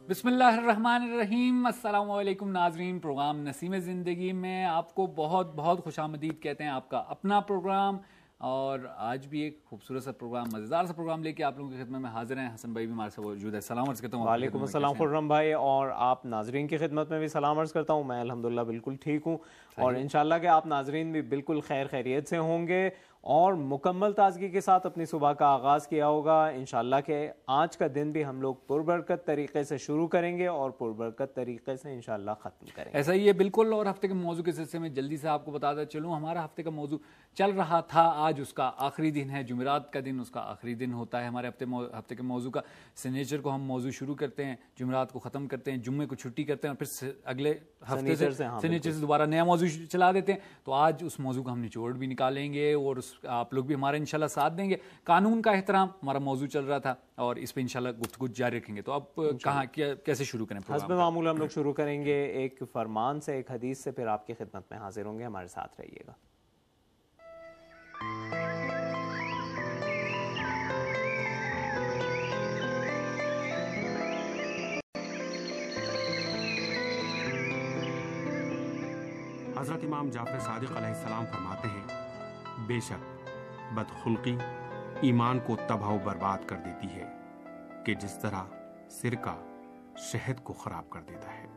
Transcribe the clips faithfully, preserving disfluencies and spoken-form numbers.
بسم اللہ الرحمن الرحیم۔ السلام علیکم ناظرین، پروگرام نسیم زندگی میں آپ کو بہت بہت خوش آمدید کہتے ہیں، آپ کا اپنا پروگرام۔ اور آج بھی ایک خوبصورت سا پروگرام، مزیدار سا پروگرام لے کے آپ لوگوں کی خدمت میں حاضر ہیں۔ حسن بھائی بھی ہمارے ساتھ موجود ہے، سلام عرض کرتا ہوں۔ وعلیکم السلام خرم بھائی، اور آپ ناظرین کی خدمت میں بھی سلام عرض کرتا ہوں۔ میں الحمدللہ بالکل ٹھیک ہوں، اور انشاءاللہ کہ آپ ناظرین بھی بالکل خیر خیریت سے ہوں گے اور مکمل تازگی کے ساتھ اپنی صبح کا آغاز کیا ہوگا۔ انشاءاللہ کہ آج کا دن بھی ہم لوگ پربرکت طریقے سے شروع کریں گے اور پربرکت طریقے سے انشاءاللہ ختم کریں گے۔ ایسا ہی ہے بالکل۔ اور ہفتے کے موضوع کے سلسلے میں جلدی سے آپ کو بتاتا چلوں، ہمارا ہفتے کا موضوع چل رہا تھا، آج اس کا آخری دن ہے، جمعرات کا دن اس کا آخری دن ہوتا ہے ہمارے ہفتے ہفتے کے موضوع کا۔ سنیچر کو ہم موضوع شروع کرتے ہیں، جمعرات کو ختم کرتے ہیں، جمعے کو چھٹی کرتے ہیں، اور پھر اگلے ہفتے سے سنیچر سے دوبارہ نیا موضوع چلا دیتے ہیں۔ تو آج اس موضوع کا ہم نچوڑ بھی نکالیں گے اور آپ لوگ بھی ہمارے انشاءاللہ ساتھ دیں گے۔ قانون کا احترام ہمارا موضوع چل رہا تھا، اور اس پہ انشاءاللہ گفتگو جاری رکھیں گے۔ تو اب کہاں کیسے شروع کریں؟ حسب معمول ہم لوگ شروع کریں گے ایک فرمان سے، ایک حدیث سے، پھر آپ کی خدمت میں حاضر ہوں گے، ہمارے ساتھ رہیے گا۔ حضرت امام جعفر صادق علیہ السلام فرماتے ہیں، بے شک بدخلقی ایمان کو تباہ و برباد کر دیتی ہے کہ جس طرح سرکہ شہد کو خراب کر دیتا ہے۔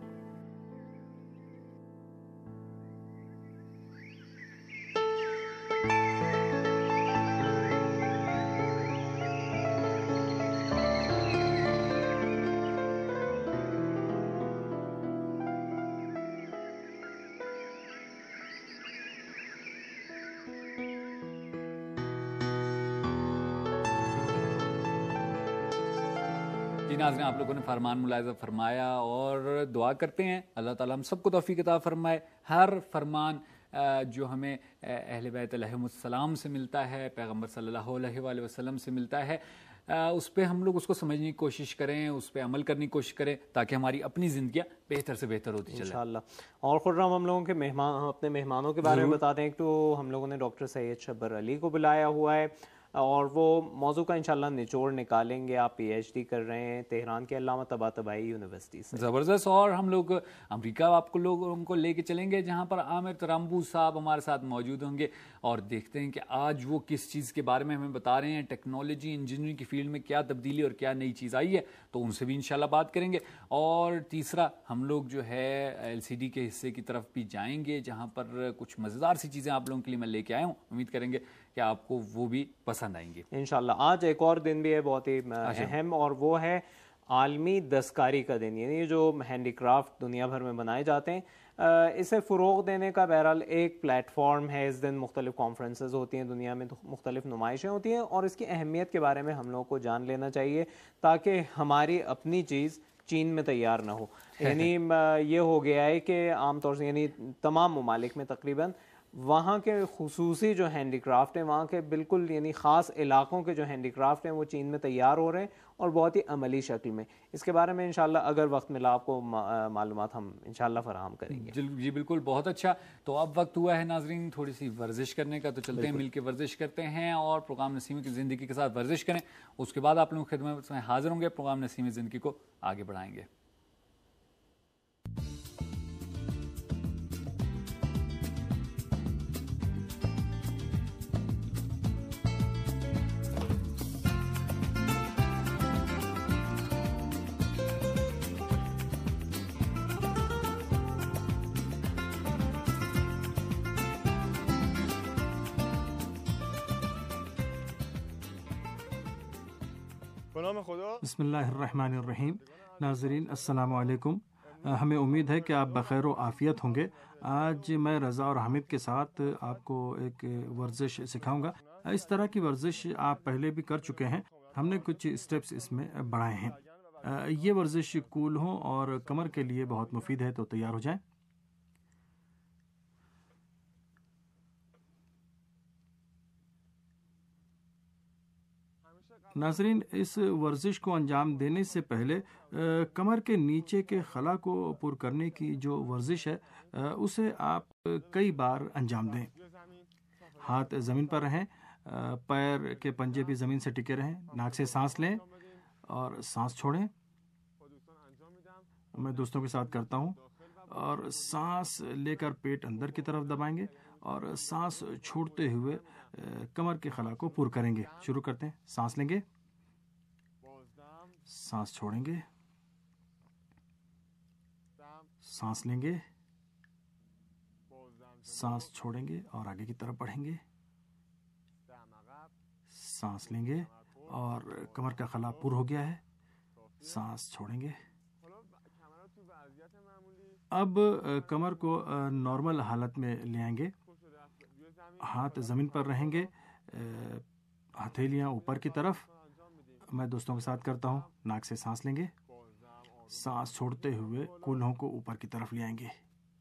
جی ناظرین، آپ لوگوں نے فرمان ملاحظہ فرمایا، اور دعا کرتے ہیں اللہ تعالیٰ ہم سب کو توفیق عطا فرمائے۔ ہر فرمان جو ہمیں اہل بیت علیہم السلام سے ملتا ہے، پیغمبر صلی اللہ علیہ وآلہ وسلم سے ملتا ہے، اس پہ ہم لوگ اس کو سمجھنے کی کوشش کریں، اس پہ عمل کرنے کی کوشش کریں، تاکہ ہماری اپنی زندگیاں بہتر سے بہتر ہوتی چلیں انشاءاللہ۔ اور خرم ہم لوگوں کے مہمان، اپنے مہمانوں کے بارے میں بتا دیں، ایک تو ہم لوگوں نے ڈاکٹر سید شبر علی کو بلایا ہوا ہے، اور وہ موضوع کا انشاءاللہ نچوڑ نکالیں گے۔ آپ پی ایچ ڈی کر رہے ہیں تہران کے علامہ طباطبائی یونیورسٹی سے، زبردست۔ اور ہم لوگ امریکہ آپ کو لوگوں کو لے کے چلیں گے، جہاں پر عامر ترامبو صاحب ہمارے ساتھ موجود ہوں گے، اور دیکھتے ہیں کہ آج وہ کس چیز کے بارے میں ہمیں بتا رہے ہیں، ٹیکنالوجی انجینئرنگ کی فیلڈ میں کیا تبدیلی اور کیا نئی چیز آئی ہے، تو ان سے بھی انشاءاللہ بات کریں گے۔ اور تیسرا ہم لوگ جو ہے ایل سی ڈی کے حصے کی طرف بھی جائیں گے، جہاں پر کچھ مزیدار سی چیزیں آپ لوگوں کے لیے میں لے کے آیا ہوں، امید کریں گے کہ آپ کو وہ بھی پسند آئیں گے انشاءاللہ۔ آج ایک اور دن بھی ہے بہت ہی اہم، اور وہ ہے عالمی دستکاری کا دن، یعنی جو ہینڈی کرافٹ دنیا بھر میں بنائے جاتے ہیں، اسے فروغ دینے کا بہرحال ایک پلیٹ فارم ہے۔ اس دن مختلف کانفرنسز ہوتی ہیں دنیا میں، مختلف نمائشیں ہوتی ہیں، اور اس کی اہمیت کے بارے میں ہم لوگوں کو جان لینا چاہیے، تاکہ ہماری اپنی چیز چین میں تیار نہ ہو۔ یعنی یہ ہو گیا ہے کہ عام طور سے یعنی تمام ممالک میں تقریباً وہاں کے خصوصی جو ہینڈی کرافٹ ہیں، وہاں کے بالکل یعنی خاص علاقوں کے جو ہینڈی کرافٹ ہیں، وہ چین میں تیار ہو رہے ہیں، اور بہت ہی عملی شکل میں۔ اس کے بارے میں انشاءاللہ اگر وقت ملا آپ کو معلومات ہم انشاءاللہ فراہم کریں گے۔ جی بالکل، بہت اچھا۔ تو اب وقت ہوا ہے ناظرین تھوڑی سی ورزش کرنے کا، تو چلتے ہیں مل کے ورزش کرتے ہیں، اور پروگرام نسیم کی زندگی کے ساتھ ورزش کریں۔ اس کے بعد آپ لوگوں کی خدمت میں حاضر ہوں گے، پروگرام نسیم زندگی کو آگے بڑھائیں گے۔ بسم اللہ الرحمن الرحیم۔ ناظرین السلام علیکم، ہمیں امید ہے کہ آپ بخیر و عافیت ہوں گے۔ آج میں رضا اور حامد کے ساتھ آپ کو ایک ورزش سکھاؤں گا۔ اس طرح کی ورزش آپ پہلے بھی کر چکے ہیں، ہم نے کچھ اسٹیپس اس میں بڑھائے ہیں۔ یہ ورزش کولہوں اور کمر کے لیے بہت مفید ہے، تو تیار ہو جائیں۔ ناظرین، اس ورزش کو انجام دینے سے پہلے کمر کے نیچے کے خلا کو پر کرنے کی جو ورزش ہے اسے آپ کئی بار انجام دیں۔ ہاتھ زمین پر رہیں، پیر کے پنجے بھی زمین سے ٹکے رہیں، ناک سے سانس لیں اور سانس چھوڑیں۔ میں دوستوں کے ساتھ کرتا ہوں. اور سانس لے کر پیٹ اندر کی طرف دبائیں گے اور سانس چھوڑتے ہوئے کمر کے خلا کو پر کریں گے. شروع کرتے ہیں. سانس لیں گے, سانس چھوڑیں گے, سانس لیں گے, سانس چھوڑیں گے اور آگے کی طرف بڑھیں گے. سانس لیں گے اور کمر کا خلا پر ہو گیا ہے. سانس چھوڑیں گے. اب کمر کو نارمل حالت میں لے آئیں گے. ہاتھ زمین پر رہیں گے, ہتھیلیاں اوپر کی طرف. میں دوستوں کے ساتھ کرتا ہوں. ناک سے سانس لیں گے, سانس چھوڑتے ہوئے کولہوں کو اوپر کی طرف لے آئیں گے.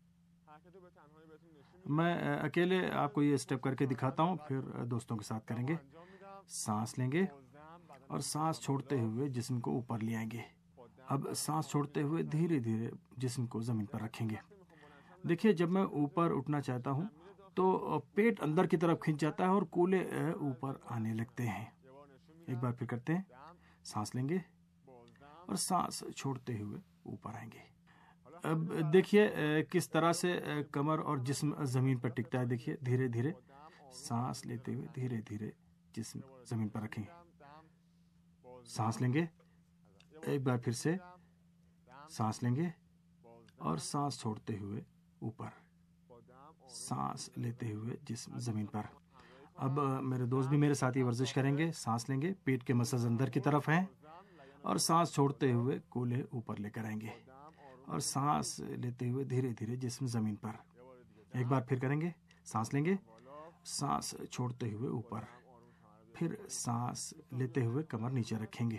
میں اکیلے آپ کو یہ اسٹیپ کر کے دکھاتا ہوں, پھر دوستوں کے ساتھ کریں گے. سانس لیں گے اور سانس چھوڑتے ہوئے جسم کو اوپر لے آئیں گے. اب سانس چھوڑتے ہوئے دھیرے دھیرے جسم کو زمین پر رکھیں گے. دیکھیے, جب میں اوپر اٹھنا چاہتا ہوں تو پیٹ اندر کی طرف کھنچ جاتا ہے اور کولے اوپر آنے لگتے ہیں. ایک بار پھر کرتے ہیں. سانس لیں گے اور سانس چھوڑتے ہوئے اوپر آئیں گے. اب دیکھیے کس طرح سے کمر اور جسم زمین پر ٹکتا ہے. دیکھیے دھیرے دھیرے سانس لیتے ہوئے دھیرے دھیرے جسم زمین پر رکھیں گے. سانس لیں گے, ایک بار پھر سے سانس لیں گے اور سانس چھوڑتے ہوئے اوپر. سانس لیتے ہوئے جسم زمین پر. اب میرے دوست بھی میرے ساتھ یہ ورزش کریں گے. سانس لیں گے, پیٹ کے مسلز اندر کی طرف ہیں اور سانس چھوڑتے ہوئے کولے اوپر لے کر آئیں گے اور سانس لیتے ہوئے دھیرے دھیرے جسم زمین پر. ایک بار پھر کریں گے. سانس لیں گے, سانس چھوڑتے ہوئے اوپر, پھر سانس لیتے ہوئے کمر نیچے رکھیں گے.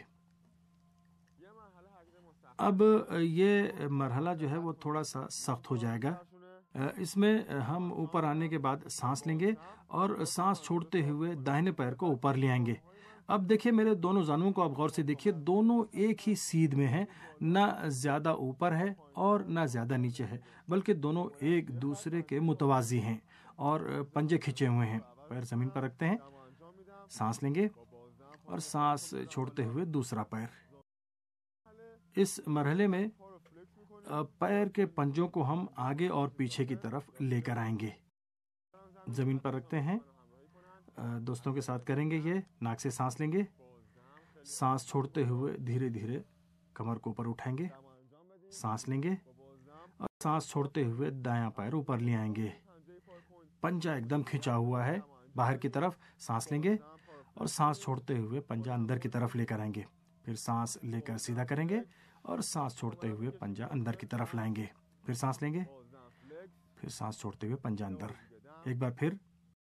اب یہ مرحلہ جو ہے وہ تھوڑا سا سخت ہو جائے گا. اس میں ہم اوپر آنے کے بعد سانس لیں گے اور سانس چھوڑتے ہوئے داہنے پیر کو اوپر لے آئیں گے. اب دیکھیں میرے دونوں زانوؤں کو آپ غور سے دیکھیے, دونوں ایک ہی سیدھ میں ہیں, نہ زیادہ اوپر ہے اور نہ زیادہ نیچے ہے, بلکہ دونوں ایک دوسرے کے متوازی ہیں اور پنجے کھچے ہوئے ہیں. پیر زمین پر رکھتے ہیں. سانس لیں گے اور سانس چھوڑتے ہوئے دوسرا پیر. اس مرحلے میں پیر کے پنجوں کو ہم آگے اور پیچھے کی طرف لے کر آئیں گے. زمین پر رکھتے ہیں. دوستوں کے ساتھ کریں گے یہ. ناک سے سانس لیں گے, سانس چھوڑتے ہوئے دھیرے دھیرے کمر کو اوپر اٹھائیں گے. سانس لیں گے اور سانس چھوڑتے ہوئے دایاں پیر اوپر لے آئیں گے. پنجہ ایک دم کھنچا ہوا ہے باہر کی طرف. سانس لیں گے اور سانس چھوڑتے ہوئے پنجہ اندر کی طرف لے کر آئیں گے. پھر سانس لے کر سیدھا کریں گے اور سانس چھوڑتے ہوئے پنجہ اندر کی طرف لائیں گے. پھر سانس لیں گے, پھر سانس چھوڑتے ہوئے پنجہ اندر. ایک بار پھر.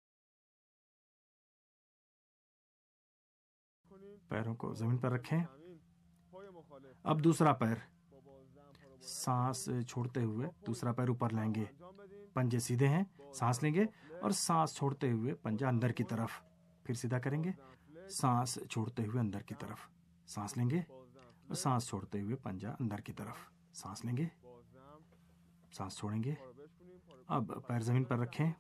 پیروں کو زمین پر رکھیں. اب دوسرا پیر. سانس چھوڑتے ہوئے دوسرا پیر اوپر لائیں گے. پنجے سیدھے ہیں. سانس لیں گے اور سانس چھوڑتے ہوئے پنجہ اندر کی طرف. پھر سیدھا کریں گے. سانس چھوڑتے ہوئے اندر کی طرف. سانس لیں گے اور سانس چھوڑتے ہوئے پنجہ اندر کی طرف. سانس لیں گے, سانس چھوڑیں گے. اب پیر زمین پر رکھیں.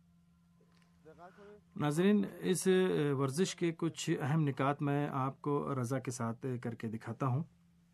ناظرین, اس ورزش کے کچھ اہم نکات میں آپ کو رضا کے ساتھ کر کے دکھاتا ہوں.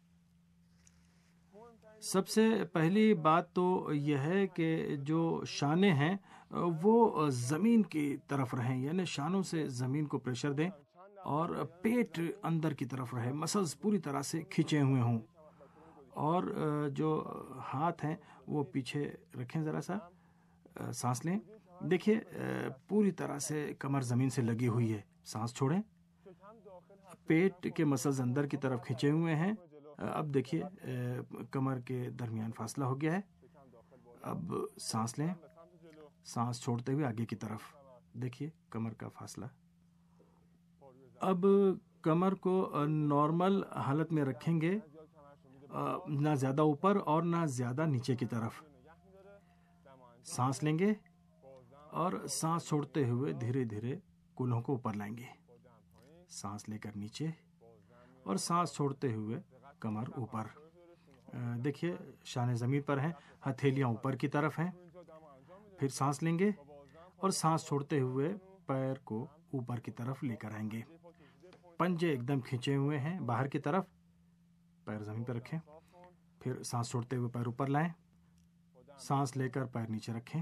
سب سے پہلی بات تو یہ ہے کہ جو شانے ہیں وہ زمین کی طرف رہیں, یعنی شانوں سے زمین کو پریشر دیں اور پیٹ اندر کی طرف رہے, مسلز پوری طرح سے کھچے ہوئے ہوں, اور جو ہاتھ ہیں وہ پیچھے رکھیں ذرا سا. سانس لیں. دیکھیے پوری طرح سے کمر زمین سے لگی ہوئی ہے. سانس چھوڑیں. پیٹ کے مسلز اندر کی طرف کھچے ہوئے ہیں. اب دیکھیے کمر کے درمیان فاصلہ ہو گیا ہے. اب سانس لیں. سانس چھوڑتے ہوئے آگے کی طرف. دیکھیے کمر کا فاصلہ. اب کمر کو نارمل حالت میں رکھیں گے, نہ زیادہ اوپر اور نہ زیادہ نیچے کی طرف. سانس لیں گے اور سانس چھوڑتے ہوئے دھیرے دھیرے کولہوں کو اوپر لائیں گے. سانس لے کر نیچے اور سانس چھوڑتے ہوئے کمر اوپر. دیکھیے شانے زمین پر ہیں, ہتھیلیاں اوپر کی طرف ہیں. پھر سانس لیں گے اور سانس چھوڑتے ہوئے پیر کو اوپر کی طرف لے کر آئیں گے. پنجے ایک دم کھینچے ہوئے ہیں باہر کی طرف. پیر زمین پر رکھیں. پھر سانس چھوڑتے ہوئے پیر اوپر لائیں, سانس لے کر پیر نیچے رکھیں,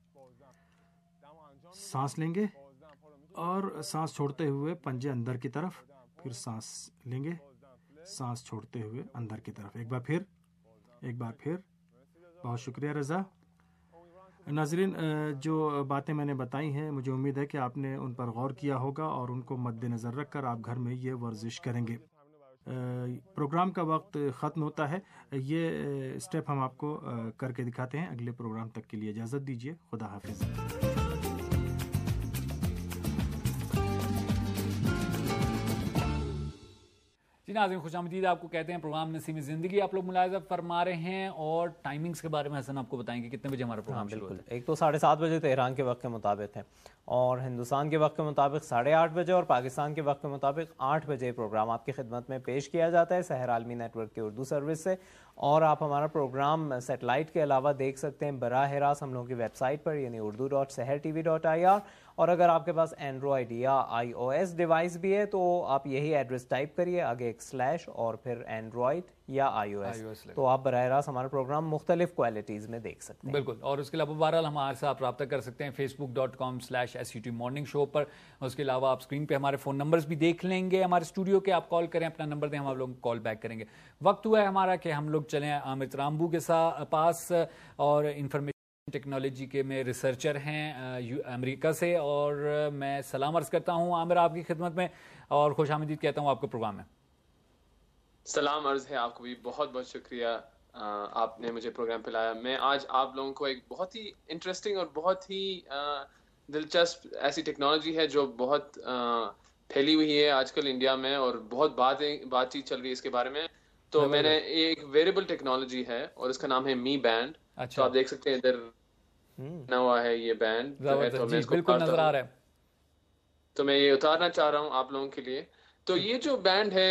سانس لیں گے اور سانس چھوڑتے ہوئے پنجے اندر کی طرف, پھر سانس لیں گے, سانس چھوڑتے ہوئے اندر کی طرف. ایک بار پھر ایک بار پھر بہت شکریہ رضا. ناظرین, جو باتیں میں نے بتائی ہیں مجھے امید ہے کہ آپ نے ان پر غور کیا ہوگا اور ان کو مد نظر رکھ کر آپ گھر میں یہ ورزش کریں گے. پروگرام کا وقت ختم ہوتا ہے, یہ اسٹیپ ہم آپ کو کر کے دکھاتے ہیں. اگلے پروگرام تک کے لیے اجازت دیجیے. خدا حافظ. جی ناظرین, خوش آمدید آپ کو کہتے ہیں پروگرام نسیم زندگی. آپ لوگ ملاحظہ فرما رہے ہیں اور ٹائمنگز کے بارے میں حسن آپ کو بتائیں گے کتنے بجے ہمارا پروگرام شروع ہوتا ہے. ایک تو ساڑھے سات بجے تہران کے وقت کے مطابق ہے, اور ہندوستان کے وقت کے مطابق ساڑھے آٹھ بجے, اور پاکستان کے وقت کے مطابق آٹھ بجے پروگرام آپ کی خدمت میں پیش کیا جاتا ہے سحر عالمی نیٹ ورک کی اردو سروس سے. اور آپ ہمارا پروگرام سیٹلائٹ کے علاوہ دیکھ سکتے ہیں براہ راست ہم لوگوں کی ویب سائٹ پر, یعنی Urdu dot Sahar TV dot I R. اور اگر آپ کے پاس اینڈرائڈ یا آئی او ایس ڈیوائس بھی ہے تو آپ یہی ایڈریس ٹائپ کریے, آگے ایک سلیش اور پھر اینڈرائڈ یا آئی او ایس, تو آپ براہ راست ہمارا پروگرام مختلف کوالٹیز میں دیکھ سکتے ہیں. بالکل. اور اس کے علاوہ بہرحال ہمارے ساتھ رابطہ کر سکتے ہیں Facebook dot com slash S U T morning show پر. اس کے علاوہ آپ اسکرین پہ ہمارے فون نمبرز بھی دیکھ لیں گے ہمارے اسٹوڈیو کے. آپ کال کریں, اپنا نمبر دیں, ہم آپ لوگوں کو کال بیک کریں گے. وقت ہوا ہے ہمارا کہ ہم لوگ چلیں عامر ترامبو کے پاس, اور انفارمیشن ٹیکنالوجی کے میں ریسرچر ہیں امریکہ سے, اور میں سلام عرض کرتا ہوں عامر آپ کی خدمت میں, اور خوش آمدید کہتا ہوں آپ کے پروگرام میں. سلام عرض ہے آپ کو بھی, بہت بہت شکریہ آپ نے مجھے پروگرام پہ لایا. میں آج آپ لوگوں کو ایک بہت ہی انٹرسٹنگ اور بہت ہی دلچسپ ایسی ٹیکنالوجی ہے جو بہت پھیلی ہوئی ہے آج کل انڈیا میں, اور بہت باتیں بات چیت چل رہی ہے اس کے بارے میں. تو میں نے ایک ویریبل ٹیکنالوجی ہے اور اس کا نام ہے می بینڈ. تو آپ دیکھ سکتے ہیں ادھر بنا ہوا ہے یہ بینڈ جو ہے, تو میں اس کو بالکل نظر آ رہا ہے, تو میں یہ اتارنا چاہ رہا ہوں آپ لوگوں کے لیے. تو یہ جو بینڈ ہے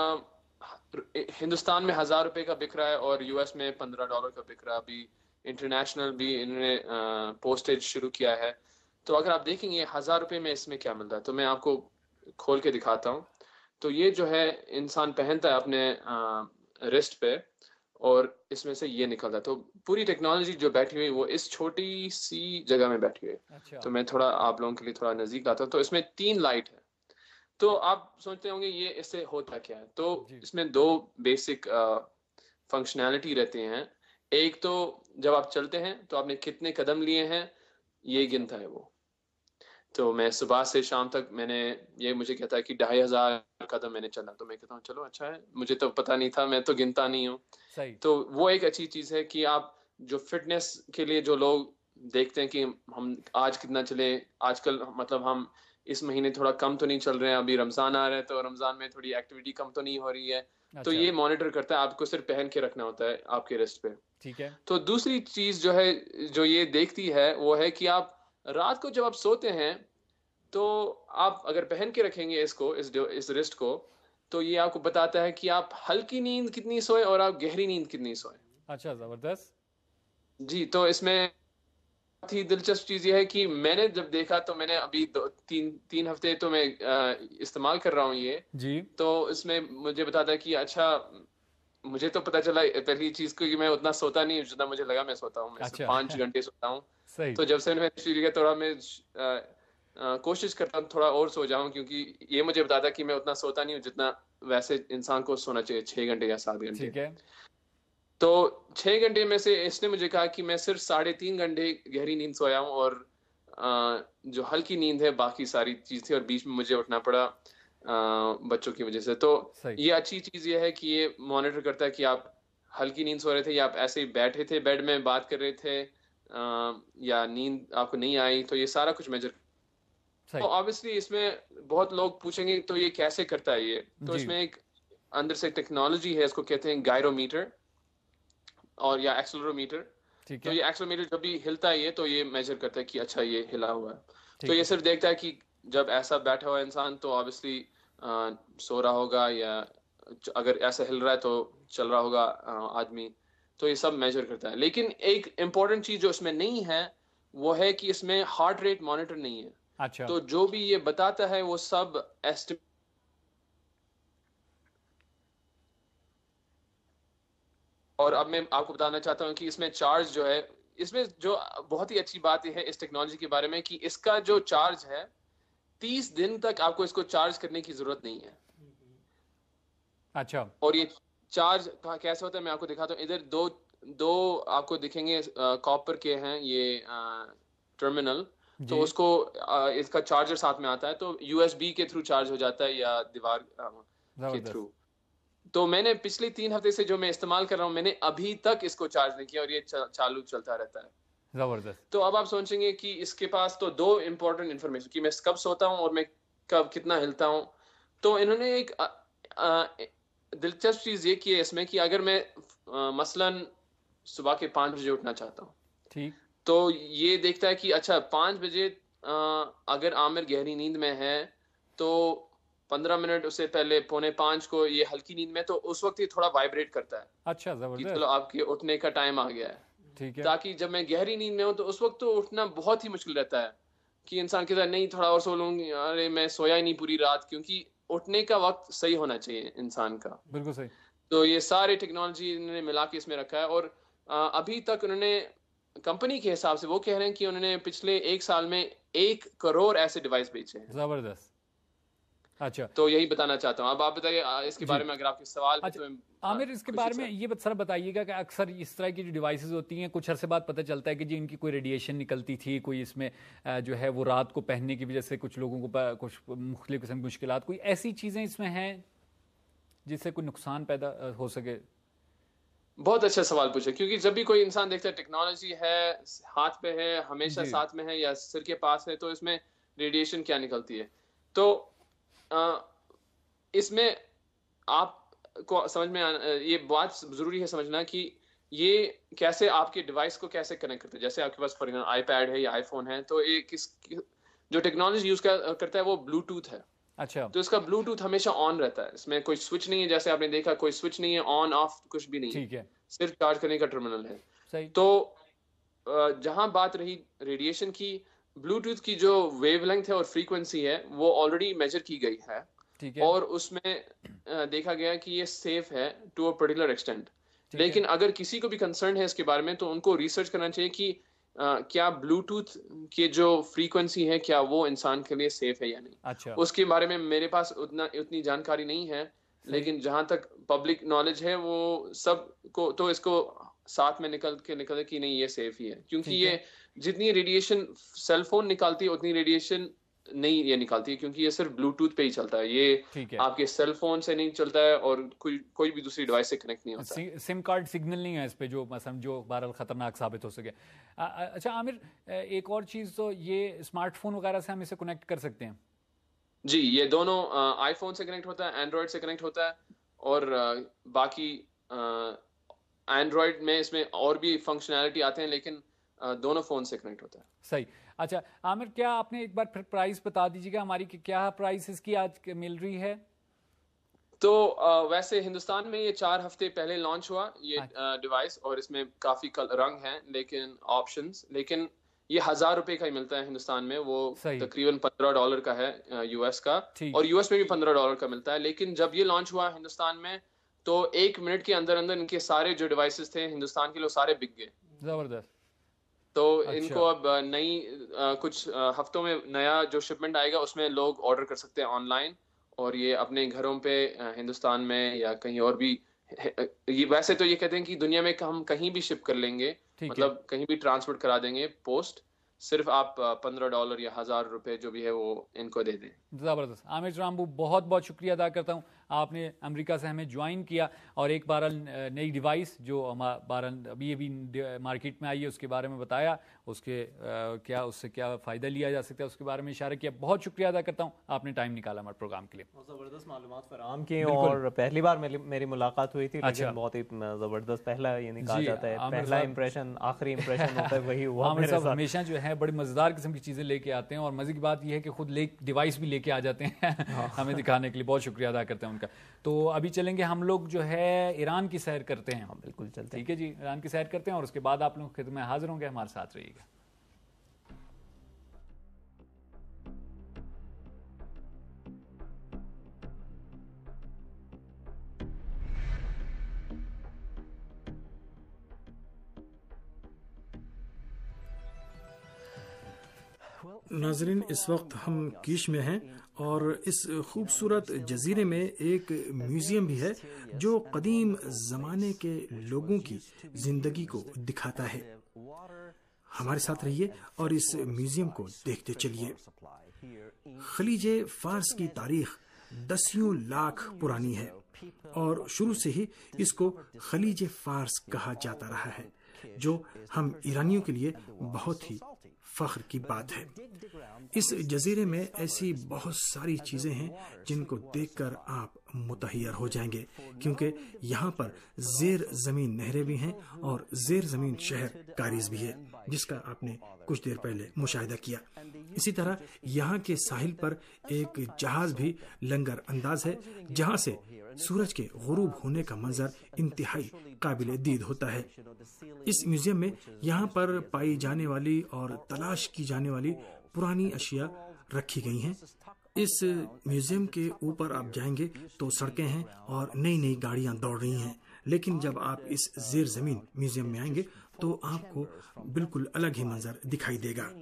ہندوستان میں ہزار روپے کا بک رہا ہے, اور یو ایس میں پندرہ ڈالر کا بک رہا ہے. ابھی انٹرنیشنل بھی انہوں نے پوسٹیج شروع کیا ہے. تو اگر آپ دیکھیں گے ہزار روپے میں اس میں کیا ملتا ہے, تو میں آپ کو کھول کے دکھاتا ہوں. تو یہ جو ہے انسان پہنتا ہے اپنے رسٹ پہ, اور اس میں سے یہ نکلتا ہے. تو پوری ٹیکنالوجی جو بیٹھی ہوئی وہ اس چھوٹی سی جگہ میں بیٹھی ہوئی. تو میں تھوڑا آپ لوگوں کے لیے تھوڑا نزدیک لاتا ہوں. تو اس میں تین لائٹ ہے. تو آپ سوچتے ہوں گے یہ اس سے ہوتا کیا ہے. تو اس میں دو بیسک فنکشنالٹی رہتے ہیں. ایک تو جب آپ چلتے ہیں تو آپ نے کتنے قدم لیے ہیں یہ گنتا ہے وہ. تو میں صبح سے شام تک میں نے یہ مجھے کہتا ہے کہ ڈھائی ہزار قدم میں نے چلا. تو میں کہتا ہوں چلو اچھا ہے, مجھے تو پتہ نہیں تھا, میں تو گنتا نہیں ہوں. تو وہ ایک اچھی چیز ہے کہ آپ جو فٹنس کے لیے جو لوگ دیکھتے ہیں کہ ہم آج کتنا چلے, آج کل مطلب ہم اس مہینے تھوڑا کم تو نہیں چل رہے ہیں, ابھی رمضان آ رہا ہے تو رمضان میں تھوڑی ایکٹیویٹی کم تو نہیں ہو رہی ہے. تو یہ مانیٹر کرتا ہے, آپ کو صرف پہن کے رکھنا ہوتا ہے آپ کے رسٹ پہ. ٹھیک ہے. تو دوسری چیز جو ہے جو یہ دیکھتی ہے وہ ہے کہ آپ رات کو جب آپ سوتے ہیں تو آپ اگر پہن کے رکھیں گے اس کو, اس اس رسٹ کو, تو یہ آپ کو بتاتا ہے کہ آپ ہلکی نیند کتنی سوئے اور آپ گہری نیند کتنی سوئے. اچھا, زبردست. جی, تو اس میں بہت ہی دلچسپ چیز یہ ہے کہ میں نے جب دیکھا تو میں نے ابھی دو تین تین ہفتے تو میں استعمال کر رہا ہوں یہ. جی. تو اس میں مجھے بتاتا ہے کہ اچھا مجھے تو پتا چلا پہلی چیز کو کہ میں اتنا سوتا نہیں جتنا مجھے لگا میں سوتا ہوں. میں صرف پانچ گھنٹے سوتا ہوں. تو جب سے میں نے لیا تھوڑا میں کوشش کرتا ہوں تھوڑا اور سو جاؤں, کیونکہ یہ مجھے بتاتا ہے کہ میں اتنا سوتا نہیں ہوں جتنا ویسے انسان کو سونا چاہیے, چھ گھنٹے یا سات گھنٹے. ٹھیک ہے. تو چھ گھنٹے میں سے اس نے مجھے کہا کہ میں صرف ساڑھے تین گھنٹے گہری نیند سویا ہوں, اور جو ہلکی نیند ہے باقی ساری چیز تھی, اور بیچ میں مجھے اٹھنا پڑا بچوں کی وجہ سے. تو یہ اچھی چیز یہ ہے کہ یہ مانیٹر کرتا ہے کہ آپ ہلکی نیند سو رہے تھے یا آپ ایسے ہی بیٹھے تھے بیڈ میں بات کر رہے تھے, یا نیند آپ کو نہیں آئی, تو یہ سارا کچھ میجر. تو obviously اس میں بہت لوگ پوچھیں گے تو یہ کیسے کرتا ہے یہ. تو اس میں ایک اندر سے ٹیکنالوجی ہے, اس کو کہتے ہیں گائرو میٹر اور یا ایکسلرو میٹر. تو یہ ایکسلرو میٹر جب بھی ہلتا ہے یہ تو یہ میجر کرتا ہے کہ اچھا یہ ہلا ہوا ہے. تو یہ صرف دیکھتا ہے کہ جب ایسا بیٹھا ہوا انسان تو obviously سو رہا ہوگا, یا اگر ایسا ہل رہا ہے تو چل رہا ہوگا آدمی. تو یہ سب میجر کرتا ہے. لیکن ایک امپورٹنٹ چیز جو اس میں نہیں ہے وہ ہے کہ اس میں ہارٹ ریٹ مانیٹر نہیں ہے. اچھا. تو جو بھی یہ بتاتا ہے وہ سب ایسٹیمیٹ اور اب میں آپ کو بتانا چاہتا ہوں کہ اس میں چارج جو ہے، اس میں جو بہت ہی اچھی بات یہ ہے اس ٹیکنالوجی کے بارے میں کہ اس کا جو چارج ہے تیس دن تک آپ کو اس کو چارج کرنے کی ضرورت نہیں ہے. اچھا. اور یہ چارج کیسے ہوتا ہے میں آپ کو دکھاتا ہوں. ادھر دو دو آپ کو دکھیں گے کاپر کے ہیں یہ ٹرمینل، تو اس کو اس کا چارجر ساتھ میں آتا ہے، تو یو ایس بی کے تھرو چارج ہو جاتا ہے یا دیوار کے تھرو. تو میں نے پچھلے تین ہفتے سے جو میں استعمال کر رہا ہوں، میں نے ابھی تک اس کو چارج نہیں کیا اور یہ چالو چلتا رہتا ہے. زبردست. تو اب آپ سوچیں گے کہ اس کے پاس تو دو امپورٹنٹ انفارمیشن کہ میں کب سوتا ہوں اور میں کب کتنا ہلتا ہوں. تو انہوں نے ایک دلچسپ چیز یہ کی ہے اس میں کہ اگر میں مثلاً صبح کے پانچ بجے اٹھنا چاہتا ہوں، ٹھیک، تو یہ دیکھتا ہے کہ اچھا پانچ بجے اگر عامر گہری نیند میں ہے تو پندرہ منٹ اس سے پہلے پونے پانچ کو یہ ہلکی نیند میں، تو اس وقت یہ تھوڑا وائبریٹ کرتا ہے. اچھا زبردست. چلو آپ کے اٹھنے کا ٹائم آ گیا ہے. ٹھیک ہے. تاکہ جب میں گہری نیند میں ہوں تو اس وقت تو اٹھنا بہت ہی مشکل رہتا ہے کہ انسان کہتا ہے نہیں تھوڑا اور سو لوں گی، ارے میں سویا ہی نہیں پوری رات، کیونکہ اٹھنے کا وقت صحیح ہونا چاہیے انسان کا. بالکل صحیح. تو یہ سارے ٹیکنالوجی انہوں نے ملا کے اس میں رکھا ہے. اور ابھی تک انہوں نے کمپنی کے حساب سے وہ کہہ رہے ہیں کہ انہوں نے پچھلے ایک سال میں ایک کروڑ ایسے ڈیوائس بیچے ہیں. زبردست. اچھا، تو یہی بتانا چاہتا ہوں. اب آپ بتائیے اس کے بارے میں اگر آپ کے سوال ہے تو عامر اس کے بارے میں یہ سر بتائیے گا کہ اکثر اس طرح کی جو ڈیوائسز ہوتی ہیں کچھ عرصے بعد پتہ چلتا ہے کہ جی ان کی کوئی ریڈیشن نکلتی تھی، کوئی اس میں جو ہے وہ رات کو پہننے کی وجہ سے کچھ لوگوں کو کچھ مختلف قسم کی مشکلات، کوئی ایسی چیزیں اس میں ہیں جس سے کوئی نقصان پیدا ہو سکے؟ بہت اچھا سوال پوچھا، کیونکہ جب بھی کوئی انسان دیکھتا ہے ٹیکنالوجی ہے ہاتھ پہ ہے ہمیشہ ساتھ میں ہے یا سر کے پاس ہے، تو اس میں ریڈیشن کیا نکلتی ہے. تو اس میں آپ کو سمجھ میں آنا، یہ بات ضروری ہے سمجھنا کہ یہ کیسے آپ کے ڈیوائس کو کیسے کنیکٹ کرتے ہیں. جیسے آپ کے پاس فار ایگزامپل آئی پیڈ ہے یا آئی فون ہے، تو یہ کس جو ٹیکنالوجی یوز کرتا ہے وہ بلوٹوتھ ہے. اچھا. تو اس کا بلوٹوتھ ہمیشہ آن رہتا ہے، اس میں کوئی سوئچ نہیں ہے، جیسے آپ نے دیکھا کوئی سوئچ نہیں ہے، آن آف کچھ بھی نہیں. ٹھیک ہے. صرف چارج کرنے کا ٹرمینل ہے. صحیح. تو جہاں بات رہی ریڈیشن کی، بلوٹوتھ کی جو ویو لینتھ ہے اور فریکوینسی ہے وہ آلریڈی میجر کی گئی ہے. ٹھیک ہے. اور اس میں دیکھا گیا کہ یہ سیف ہے ٹو اے پرٹیکولر ایکسٹینٹ. لیکن اگر کسی کو بھی کنسرن ہے اس کے بارے میں تو ان کو ریسرچ کرنا چاہیے کہ کیا بلوٹوتھ کی جو فریکوینسی ہے کیا وہ انسان کے لیے سیف ہے یا نہیں. اچھا. اس کے بارے میں میرے پاس اتنا اتنی جانکاری نہیں ہے، لیکن جہاں تک پبلک نالج ہے وہ سب کو تو اس کو ساتھ میں نکل کے نکلے کہ نہیں یہ سیف ہی ہے. کیونکہ یہ جتنی ریڈیشن سیل فون نکالتی ہے اتنی ریڈیشن نہیں یہ نکالتی ہے، کیونکہ یہ صرف بلوٹوتھ پہ ہی چلتا ہے. یہ آپ کے سیل فون سے نہیں چلتا ہے اور کوئی کوئی بھی دوسری ڈیوائس سے کنیکٹ نہیں ہوتا. سم کارڈ سگنل نہیں ہے اس پہ جو مثلا جو بہرحال خطرناک ثابت ہو سکے. اچھا عامر، ایک اور چیز تو یہ اسمارٹ فون وغیرہ سے ہم اسے کنیکٹ کر سکتے ہیں؟ جی، یہ دونوں آئی فون سے کنیکٹ ہوتا ہے، اینڈرائڈ سے کنیکٹ ہوتا ہے، اور باقی اینڈرائڈ میں اس میں اور بھی فنکشنالٹی آتے ہیں، لیکن دونوں فون سے کنیکٹ ہوتا ہے. صحیح. اچھا عامر، کیا آپ نے ایک بار پھر پرائز بتا دیجیے گا ہماری کہ کیا پرائز اس کی آج مل رہی ہے؟ تو ویسے ہندوستان میں یہ چار ہفتے پہلے لانچ ہوا یہ ڈیوائس، اور اس میں کافی رنگ ہیں لیکن آپشنز، لیکن یہ ہزار روپے کا ہی ملتا ہے ہندوستان میں. وہ تقریباً پندرہ ڈالر کا ہے یو ایس کا، اور یو ایس میں بھی پندرہ ڈالر کا ملتا ہے. لیکن جب یہ لانچ ہوا ہندوستان میں تو ایک منٹ کے اندر اندر ان کے سارے جو ڈیوائسز تھے ہندوستان کے لوگ سارے بک گئے. زبردست. تو ان کو اب نئی کچھ ہفتوں میں نیا جو شپمنٹ آئے گا اس میں لوگ آرڈر کر سکتے ہیں آن لائن، اور یہ اپنے گھروں پہ ہندوستان میں یا کہیں اور بھی. ویسے تو یہ کہتے ہیں کہ دنیا میں ہم کہیں بھی شپ کر لیں گے، مطلب کہیں بھی ٹرانسپورٹ کرا دیں گے پوسٹ، صرف آپ پندرہ ڈالر یا ہزار روپے جو بھی ہے وہ ان کو دے دیں. زبردست. عامر جرامبو، بہت بہت شکریہ ادا کرتا ہوں، آپ نے امریکہ سے ہمیں جوائن کیا اور ایک بار نئی ڈیوائس جو بہرحال ابھی ابھی مارکیٹ میں آئی ہے اس کے بارے میں بتایا، اس کے کیا اس سے کیا فائدہ لیا جا سکتا ہے اس کے بارے میں اشارہ کیا. بہت شکریہ ادا کرتا ہوں، آپ نے ٹائم نکالا ہمارے پروگرام کے لیے. زبردست معلومات فراہم کی، اور پہلی بار میری ملاقات ہوئی تھی لیکن بہت ہی زبردست، پہلا یعنی کہا جاتا ہے پہلا امپریشن آخری امپریشن ہوتا ہے، وہی ہوا. عامر صاحب ہمیشہ جو ہے بڑی مزیدار قسم کی چیزیں لے کے آتے ہیں، اور مزے کی بات یہ ہے کہ خود لے ڈیوائس بھی لے کے آ جاتے ہیں ہمیں دکھانے کے لیے. بہت شکریہ ادا کرتے ہیں ان کا. تو ابھی چلیں گے ہم لوگ جو ہے ایران کی سیر کرتے ہیں. بالکل چلتے ہیں. ٹھیک ہے جی، ایران کی سیر کرتے ہیں اور اس کے بعد آپ لوگ خدمت میں حاضر ہوں گے. ہمارے ساتھ رہیے گا. ناظرین، اس وقت ہم کیش میں ہیں اور اس خوبصورت جزیرے میں ایک میوزیم بھی ہے جو قدیم زمانے کے لوگوں کی زندگی کو دکھاتا ہے۔ ہمارے ساتھ رہیے اور اس میوزیم کو دیکھتے چلیے۔ خلیج فارس کی تاریخ دسیوں لاکھ پرانی ہے اور شروع سے ہی اس کو خلیج فارس کہا جاتا رہا ہے، جو ہم ایرانیوں کے لیے بہت ہی فخر کی بات ہے۔ اس جزیرے میں ایسی بہت ساری چیزیں ہیں جن کو دیکھ کر آپ متحیر ہو جائیں گے، کیونکہ یہاں پر زیر زمین نہریں بھی ہیں اور زیر زمین شہر کاریز بھی ہے، جس کا آپ نے کچھ دیر پہلے مشاہدہ کیا۔ اسی طرح یہاں کے ساحل پر ایک جہاز بھی لنگر انداز ہے، جہاں سے سورج کے غروب ہونے کا منظر انتہائی قابل دید ہوتا ہے۔ اس میوزیم میں یہاں پر پائی جانے والی اور تلاش کی جانے والی پرانی اشیاء رکھی گئی ہیں۔ اس میوزیم کے اوپر آپ جائیں گے تو سڑکیں ہیں اور نئی نئی گاڑیاں دوڑ رہی ہیں، لیکن جب آپ اس زیر زمین میوزیم میں آئیں گے تو آپ کو بالکل الگ ہی منظر دکھائی دے گا۔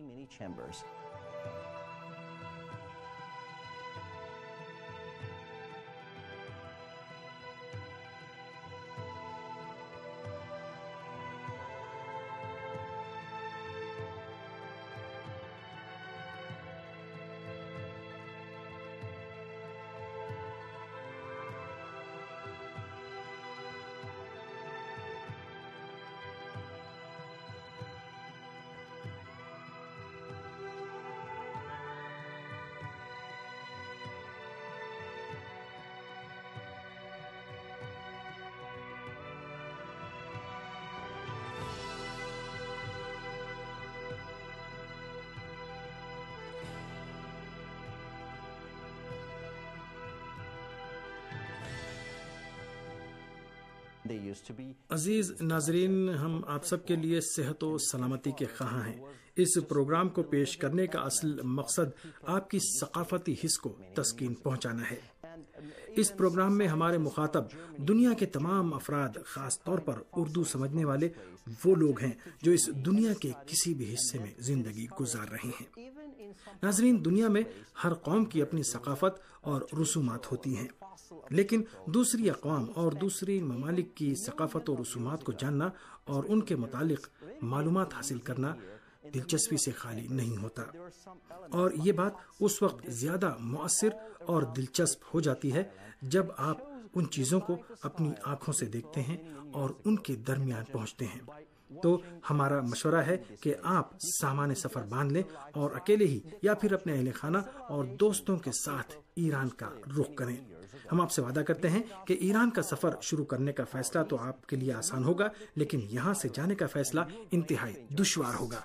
عزیز ناظرین، ہم آپ سب کے لیے صحت و سلامتی کے خواہاں ہیں۔ اس پروگرام کو پیش کرنے کا اصل مقصد آپ کی ثقافتی حس کو تسکین پہنچانا ہے۔ اس پروگرام میں ہمارے مخاطب دنیا کے تمام افراد، خاص طور پر اردو سمجھنے والے وہ لوگ ہیں جو اس دنیا کے کسی بھی حصے میں زندگی گزار رہے ہیں۔ ناظرین، دنیا میں ہر قوم کی اپنی ثقافت اور رسومات ہوتی ہیں، لیکن دوسری اقوام اور دوسری ممالک کی ثقافت و رسومات کو جاننا اور ان کے متعلق معلومات حاصل کرنا دلچسپی سے خالی نہیں ہوتا، اور یہ بات اس وقت زیادہ مؤثر اور دلچسپ ہو جاتی ہے جب آپ ان چیزوں کو اپنی آنکھوں سے دیکھتے ہیں اور ان کے درمیان پہنچتے ہیں۔ تو ہمارا مشورہ ہے کہ آپ سامان سفر باندھ لیں اور اکیلے ہی یا پھر اپنے اہل خانہ اور دوستوں کے ساتھ ایران کا رخ کریں۔ ہم آپ سے وعدہ کرتے ہیں کہ ایران کا سفر شروع کرنے کا فیصلہ تو آپ کے لیے آسان ہوگا، لیکن یہاں سے جانے کا فیصلہ انتہائی دشوار ہوگا۔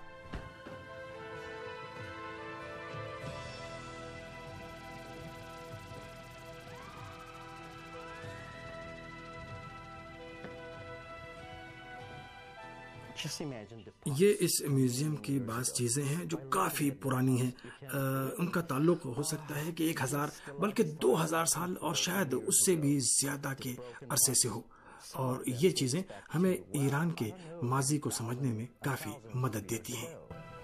یہ اس میوزیم کی بعض چیزیں ہیں جو کافی پرانی ہیں، ان کا تعلق ہو سکتا ہے کہ ایک ہزار بلکہ دو ہزار سال اور شاید اس سے بھی زیادہ کے عرصے سے ہو، اور یہ چیزیں ہمیں ایران کے ماضی کو سمجھنے میں کافی مدد دیتی ہیں۔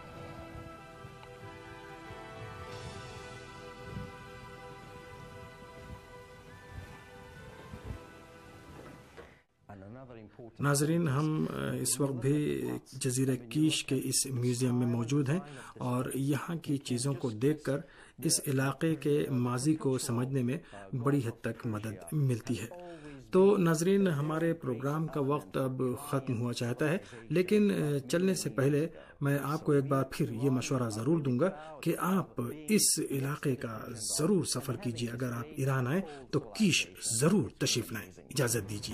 ناظرین، ہم اس وقت بھی جزیرہ کیش کے اس میوزیم میں موجود ہیں اور یہاں کی چیزوں کو دیکھ کر اس علاقے کے ماضی کو سمجھنے میں بڑی حد تک مدد ملتی ہے۔ تو ناظرین، ہمارے پروگرام کا وقت اب ختم ہوا چاہتا ہے، لیکن چلنے سے پہلے میں آپ کو ایک بار پھر یہ مشورہ ضرور دوں گا کہ آپ اس علاقے کا ضرور سفر کیجیے۔ اگر آپ ایران آئیں تو کیش ضرور تشریف لائیں۔ اجازت دیجیے۔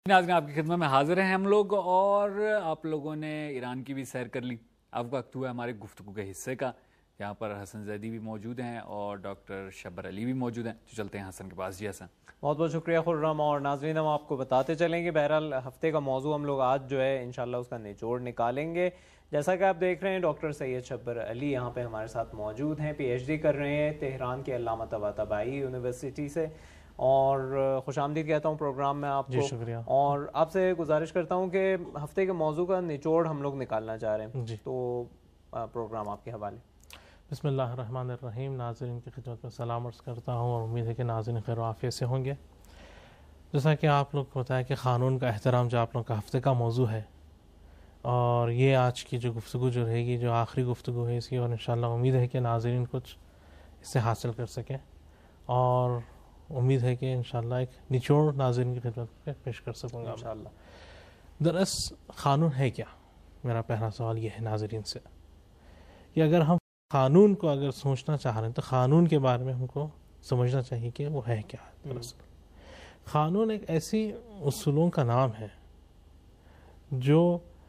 ناظرین آپ کی خدمت میں حاضر ہیں ہم لوگ، اور آپ لوگوں نے ایران کی بھی سیر کر لی. اب وقت ہوا ہمارے گفتگو کے حصے کا. یہاں پر حسن زیدی بھی موجود ہیں اور ڈاکٹر شبر علی بھی موجود ہیں. تو چلتے ہیں حسن کے پاس. جی حسن. بہت بہت شکریہ خرم. اور ناظرین ہم آپ کو بتاتے چلیں گے بہرحال ہفتے کا موضوع ہم لوگ آج جو ہے انشاءاللہ اس کا نچوڑ نکالیں گے. جیسا کہ آپ دیکھ رہے ہیں ڈاکٹر سید شبر علی یہاں پہ ہمارے ساتھ موجود ہیں. پی ایچ ڈی کر رہے ہیں تہران کے علامہ طباطبائی یونیورسٹی سے. اور خوش آمدید کہتا ہوں پروگرام میں آپ کو. جی شکریہ. اور آپ سے گزارش کرتا ہوں کہ ہفتے کے موضوع کا نچوڑ ہم لوگ نکالنا چاہ رہے ہیں. جی. تو پروگرام آپ کے حوالے. بسم اللہ الرحمن الرحیم. ناظرین کی خدمت میں سلام عرض کرتا ہوں اور امید ہے کہ ناظرین خیر و عافیت سے ہوں گے. جیسا کہ آپ لوگ کو بتایا کہ قانون کا احترام جو آپ لوگ کا ہفتے کا موضوع ہے، اور یہ آج کی جو گفتگو جو رہے گی جو آخری گفتگو ہے اس کی، اور انشاءاللہ امید ہے کہ ناظرین کچھ اس سے حاصل کر سکیں، اور امید ہے کہ انشاءاللہ ایک نچوڑ ناظرین کی خدمت میں پیش کر سکوں گا انشاءاللہ. دراصل قانون ہے کیا؟ میرا پہلا سوال یہ ہے ناظرین سے کہ اگر ہم قانون کو اگر سوچنا چاہ رہے ہیں تو قانون کے بارے میں ہم کو سمجھنا چاہیے کہ وہ ہے کیا. دراصل قانون ایک ایسی اصولوں کا نام ہے جو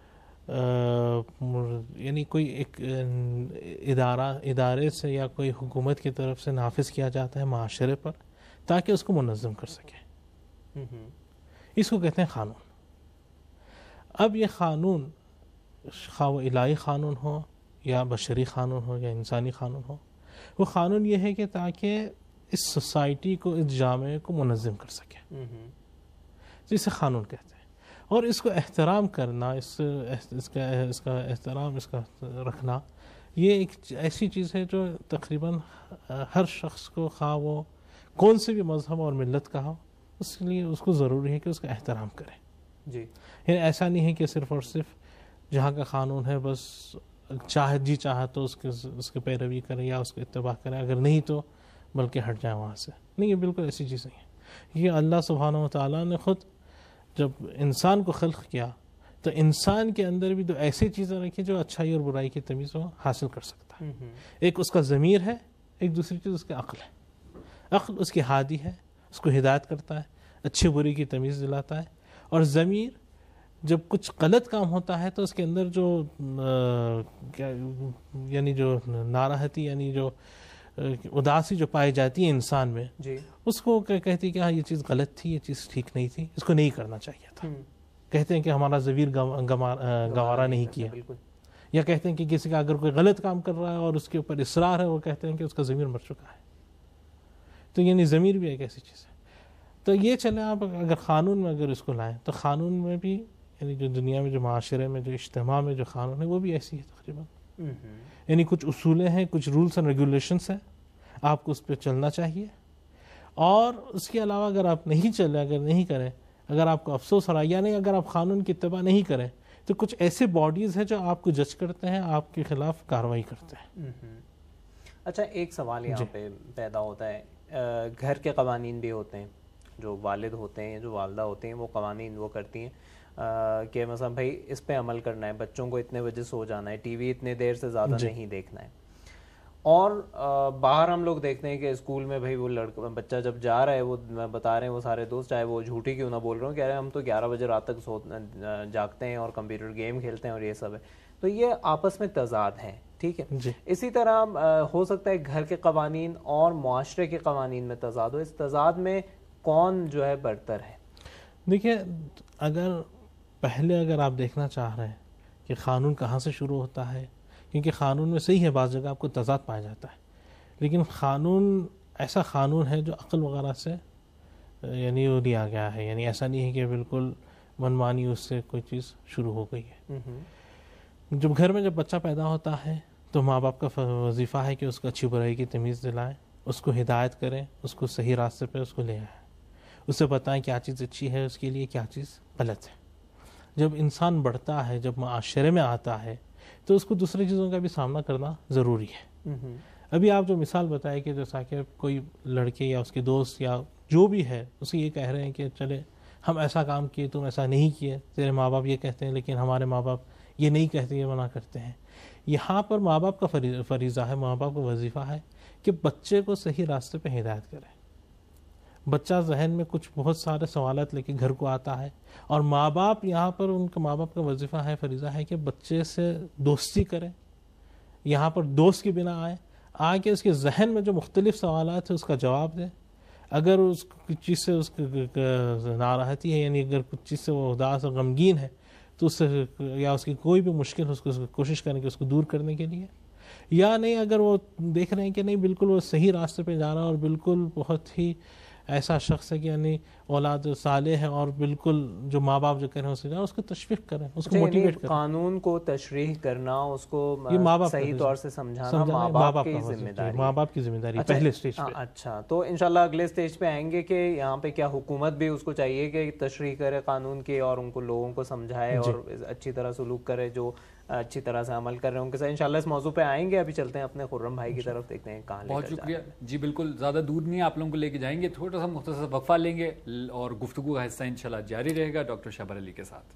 یعنی کوئی ایک ادارہ ادارے سے یا کوئی حکومت کی طرف سے نافذ کیا جاتا ہے معاشرے پر تاکہ اس کو منظم کر سکے. اس کو کہتے ہیں قانون. اب یہ قانون خواہ وہ الہی قانون ہو یا بشری قانون ہو یا انسانی قانون ہو، وہ قانون یہ ہے کہ تاکہ اس سوسائٹی کو اس جامعے کو منظم کر سکے، جسے قانون کہتے ہیں. اور اس کو احترام کرنا، اس اس کا اس کا احترام اس کا رکھنا، یہ ایک ایسی چیز ہے جو تقریباً ہر شخص کو خواہ وہ کون سے بھی مذہب اور ملت کا ہو، اس کے لیے اس کو ضروری ہے کہ اس کا احترام کرے. جی. یعنی ایسا نہیں ہے کہ صرف اور صرف جہاں کا قانون ہے بس چاہے جی چاہا تو اس کے اس کی پیروی کرے یا اس کو اتباع کرے، اگر نہیں تو بلکہ ہٹ جائے وہاں سے. نہیں، یہ بالکل ایسی چیز نہیں ہے. یہ اللہ سبحانہ و تعالیٰ نے خود جب انسان کو خلق کیا تو انسان کے اندر بھی دو ایسی چیزیں رکھی جو اچھائی اور برائی کی تمیز وہ حاصل کر سکتا ہے. ایک اس کا ضمیر ہے، ایک دوسری چیز اس کی عقل ہے. عقل اس کی ہادی ہے، اس کو ہدایت کرتا ہے، اچھی بری کی تمیز دلاتا ہے. اور ضمیر جب کچھ غلط کام ہوتا ہے تو اس کے اندر جو یعنی جو ناراحتی یعنی جو اداسی جو پائی جاتی ہے انسان میں، جی، اس کو کہتی ہے کہ ہاں یہ چیز غلط تھی، یہ چیز ٹھیک نہیں تھی، اس کو نہیں کرنا چاہیے تھا. کہتے ہیں کہ ہمارا ضمیر گوارا نہیں کیا. یا کہتے ہیں کہ کسی کا اگر کوئی غلط کام کر رہا ہے اور اس کے اوپر اصرار ہے، وہ کہتے ہیں کہ اس کا ضمیر مر چکا ہے. تو یعنی ضمیر بھی ایک ایسی چیز ہے. تو یہ چلے آپ اگر قانون میں اگر اس کو لائیں تو قانون میں بھی یعنی جو دنیا میں جو معاشرے میں جو اجتماع میں جو قانون ہے وہ بھی ایسی ہے تقریباً. یعنی کچھ اصولیں ہیں، کچھ رولس اینڈ ریگولیشنس ہیں، آپ کو اس پہ چلنا چاہیے. اور اس کے علاوہ اگر آپ نہیں چلیں، اگر نہیں کریں، اگر آپ کو افسوس ہو رہا ہے یعنی اگر آپ قانون کی اتباع نہیں کریں تو کچھ ایسے باڈیز ہیں جو آپ کو جج کرتے ہیں، آپ کے خلاف کارروائی کرتے ہیں. اچھا، ایک سوال یہاں پہ پیدا ہوتا ہے. گھر کے قوانین بھی ہوتے ہیں، جو والد ہوتے ہیں جو والدہ ہوتے ہیں وہ قوانین وہ کرتی ہیں کہ مثلا بھائی اس پہ عمل کرنا ہے، بچوں کو اتنے بجے سو جانا ہے، ٹی وی اتنے دیر سے زیادہ نہیں دیکھنا ہے. اور باہر ہم لوگ دیکھتے ہیں کہ اسکول میں بھائی وہ لڑکا بچہ جب جا رہا ہے، وہ بتا رہے ہیں وہ سارے دوست چاہے وہ جھوٹی کیوں نہ بول رہے ہوں، کہہ رہے ہیں ہم تو گیارہ بجے رات تک سو جاگتے ہیں اور کمپیوٹر گیم کھیلتے ہیں اور یہ سب ہے. تو یہ آپس میں تضاد ہیں. ٹھیک ہے. اسی طرح ہو سکتا ہے گھر کے قوانین اور معاشرے کے قوانین میں تضاد ہو. اس تضاد میں کون جو ہے برتر ہے؟ دیکھیے، اگر پہلے اگر آپ دیکھنا چاہ رہے ہیں کہ قانون کہاں سے شروع ہوتا ہے، کیونکہ قانون میں صحیح ہے بعض جگہ آپ کو تضاد پایا جاتا ہے، لیکن قانون ایسا قانون ہے جو عقل وغیرہ سے یعنی وہ لیا گیا ہے. یعنی ایسا نہیں ہے کہ بالکل منمانی اس سے کوئی چیز شروع ہو گئی ہے. جب گھر میں جب بچہ پیدا ہوتا ہے تو ماں باپ کا وظیفہ ہے کہ اس کو اچھی برائی کی تمیز دلائیں، اس کو ہدایت کریں، اس کو صحیح راستے پہ اس کو لے آئیں، اسے بتائیں کیا چیز اچھی ہے اس کے لیے، کیا چیز غلط ہے. جب انسان بڑھتا ہے، جب معاشرے میں آتا ہے تو اس کو دوسری چیزوں کا بھی سامنا کرنا ضروری ہے. ابھی آپ جو مثال بتائے کہ جیسا کہ کوئی لڑکے یا اس کے دوست یا جو بھی ہے اسے یہ کہہ رہے ہیں کہ چلے ہم ایسا کام کیے، تم ایسا نہیں کیے، تیرے ماں باپ یہ کہتے ہیں لیکن ہمارے ماں باپ یہ نہیں کہتے، یہ منع کرتے ہیں. یہاں پر ماں باپ کا فریضہ ہے، ماں باپ کا وظیفہ ہے کہ بچے کو صحیح راستے پہ ہدایت کرے، بچہ ذہن میں کچھ بہت سارے سوالات لے کے گھر کو آتا ہے، اور ماں باپ یہاں پر ان کا ماں باپ کا وظیفہ ہے، فریضہ ہے کہ بچے سے دوستی کریں، یہاں پر دوست کی بنا آئے آ کے اس کے ذہن میں جو مختلف سوالات ہیں اس کا جواب دیں. اگر اس کچھ چیز سے اس ناراحتی ہے، یعنی اگر کچھ چیز سے وہ اداس اور غمگین ہے تو اس سے یا اس کی کوئی بھی مشکل اس کو کوشش کریں کہ اس کو دور کرنے کے لیے، یا نہیں اگر وہ دیکھ رہے ہیں کہ نہیں بالکل وہ صحیح راستے پہ جا رہا ہے اور بالکل بہت ہی ایسا شخص ہے کہ یعنی اولاد صالح ہے اور بالکل جو ماں باپ جو کہہ رہے ہیں اس سے اس کو تشویق کریں، اس کو موٹیویٹ کریں. قانون کو تشریح کرنا، اس کو صحیح طور سے سمجھانا ماں باپ کی ذمہ داری، ماں باپ کی ذمہ داری پہلے اسٹیج پہ. اچھا، تو انشاءاللہ اگلے اسٹیج پہ آئیں گے کہ یہاں پہ کیا حکومت بھی اس کو چاہیے کہ تشریح کرے قانون کی اور ان کو لوگوں کو سمجھائے اور اچھی طرح سلوک کرے جو اچھی طرح سے عمل کر رہے ہیں ان کے ساتھ. انشاءاللہ اس موضوع پہ آئیں گے. ابھی چلتے ہیں اپنے خرم بھائی کی طرف، دیکھتے ہیں کہاں لے کر بہت شکریہ جی. بالکل زیادہ دور نہیں ہے، آپ لوگوں کو لے کے جائیں گے، تھوڑا سا مختصر وقفہ لیں گے اور گفتگو کا حصہ انشاءاللہ جاری رہے گا ڈاکٹر شہبر علی کے ساتھ.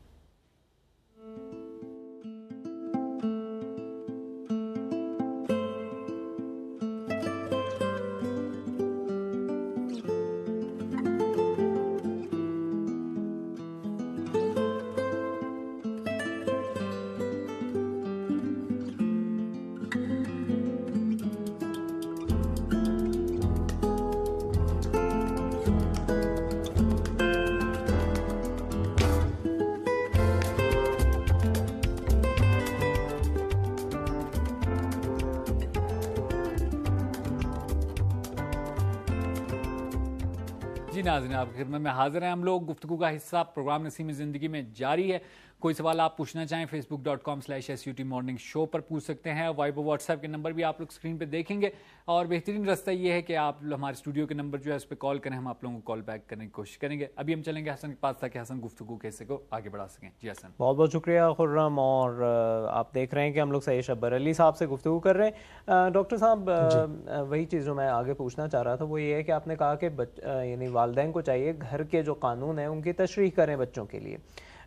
جی ناظرین، آپ کی خدمت میں حاضر ہیں ہم لوگ. گفتگو کا حصہ پروگرام نسیم زندگی میں جاری ہے. کوئی سوال آپ پوچھنا چاہیں Facebook dot com slash S U T morning show پر پوچھ سکتے ہیں. وائبر واٹس ایپ کے نمبر بھی آپ لوگ اسکرین پہ دیکھیں گے، اور بہترین راستہ یہ ہے کہ آپ ہمارے اسٹوڈیو کے نمبر جو ہے اس پہ کال کریں، ہم آپ لوگوں کو کال بیک کرنے کی کوشش کریں گے. ابھی ہم چلیں گے حسن کے پاس تاکہ حسن گفتگو کے حصے کو آگے بڑھا سکیں. جی حسن. بہت بہت شکریہ خرم. اور آپ دیکھ رہے ہیں کہ ہم لوگ سید شہبر علی صاحب سے گفتگو کر رہے ہیں. ڈاکٹر صاحب، وہی چیز جو میں آگے پوچھنا چاہ رہا تھا وہ یہ ہے کہ آپ نے کہا کہ یعنی والدین کو چاہیے گھر کے جو قانون ہیں ان کی تشریح کریں بچوں کے لیے.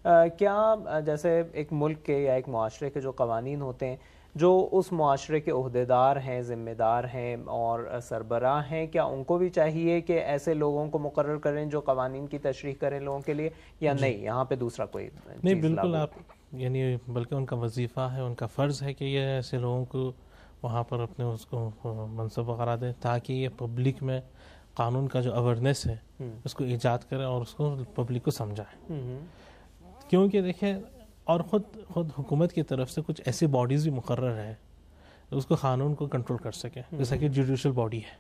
کیا جیسے ایک ملک کے یا ایک معاشرے کے جو قوانین ہوتے ہیں، جو اس معاشرے کے عہدیدار ہیں، ذمہ دار ہیں اور سربراہ ہیں، کیا ان کو بھی چاہیے کہ ایسے لوگوں کو مقرر کریں جو قوانین کی تشریح کریں لوگوں کے لیے، یا نہیں یہاں پہ دوسرا کوئی نہیں؟ بالکل آپ یعنی بلکہ ان کا وظیفہ ہے، ان کا فرض ہے کہ یہ ایسے لوگوں کو وہاں پر اپنے اس کو منصب وغیرہ دیں تاکہ یہ پبلک میں قانون کا جو اویئرنیس ہے اس کو ایجاد کریں اور اس کو پبلک کو سمجھائیں. کیونکہ دیکھیں، اور خود خود حکومت کی طرف سے کچھ ایسی باڈیز بھی مقرر ہے اس کو قانون کو کنٹرول کر سکے، جیسا کہ جوڈیشل باڈی ہے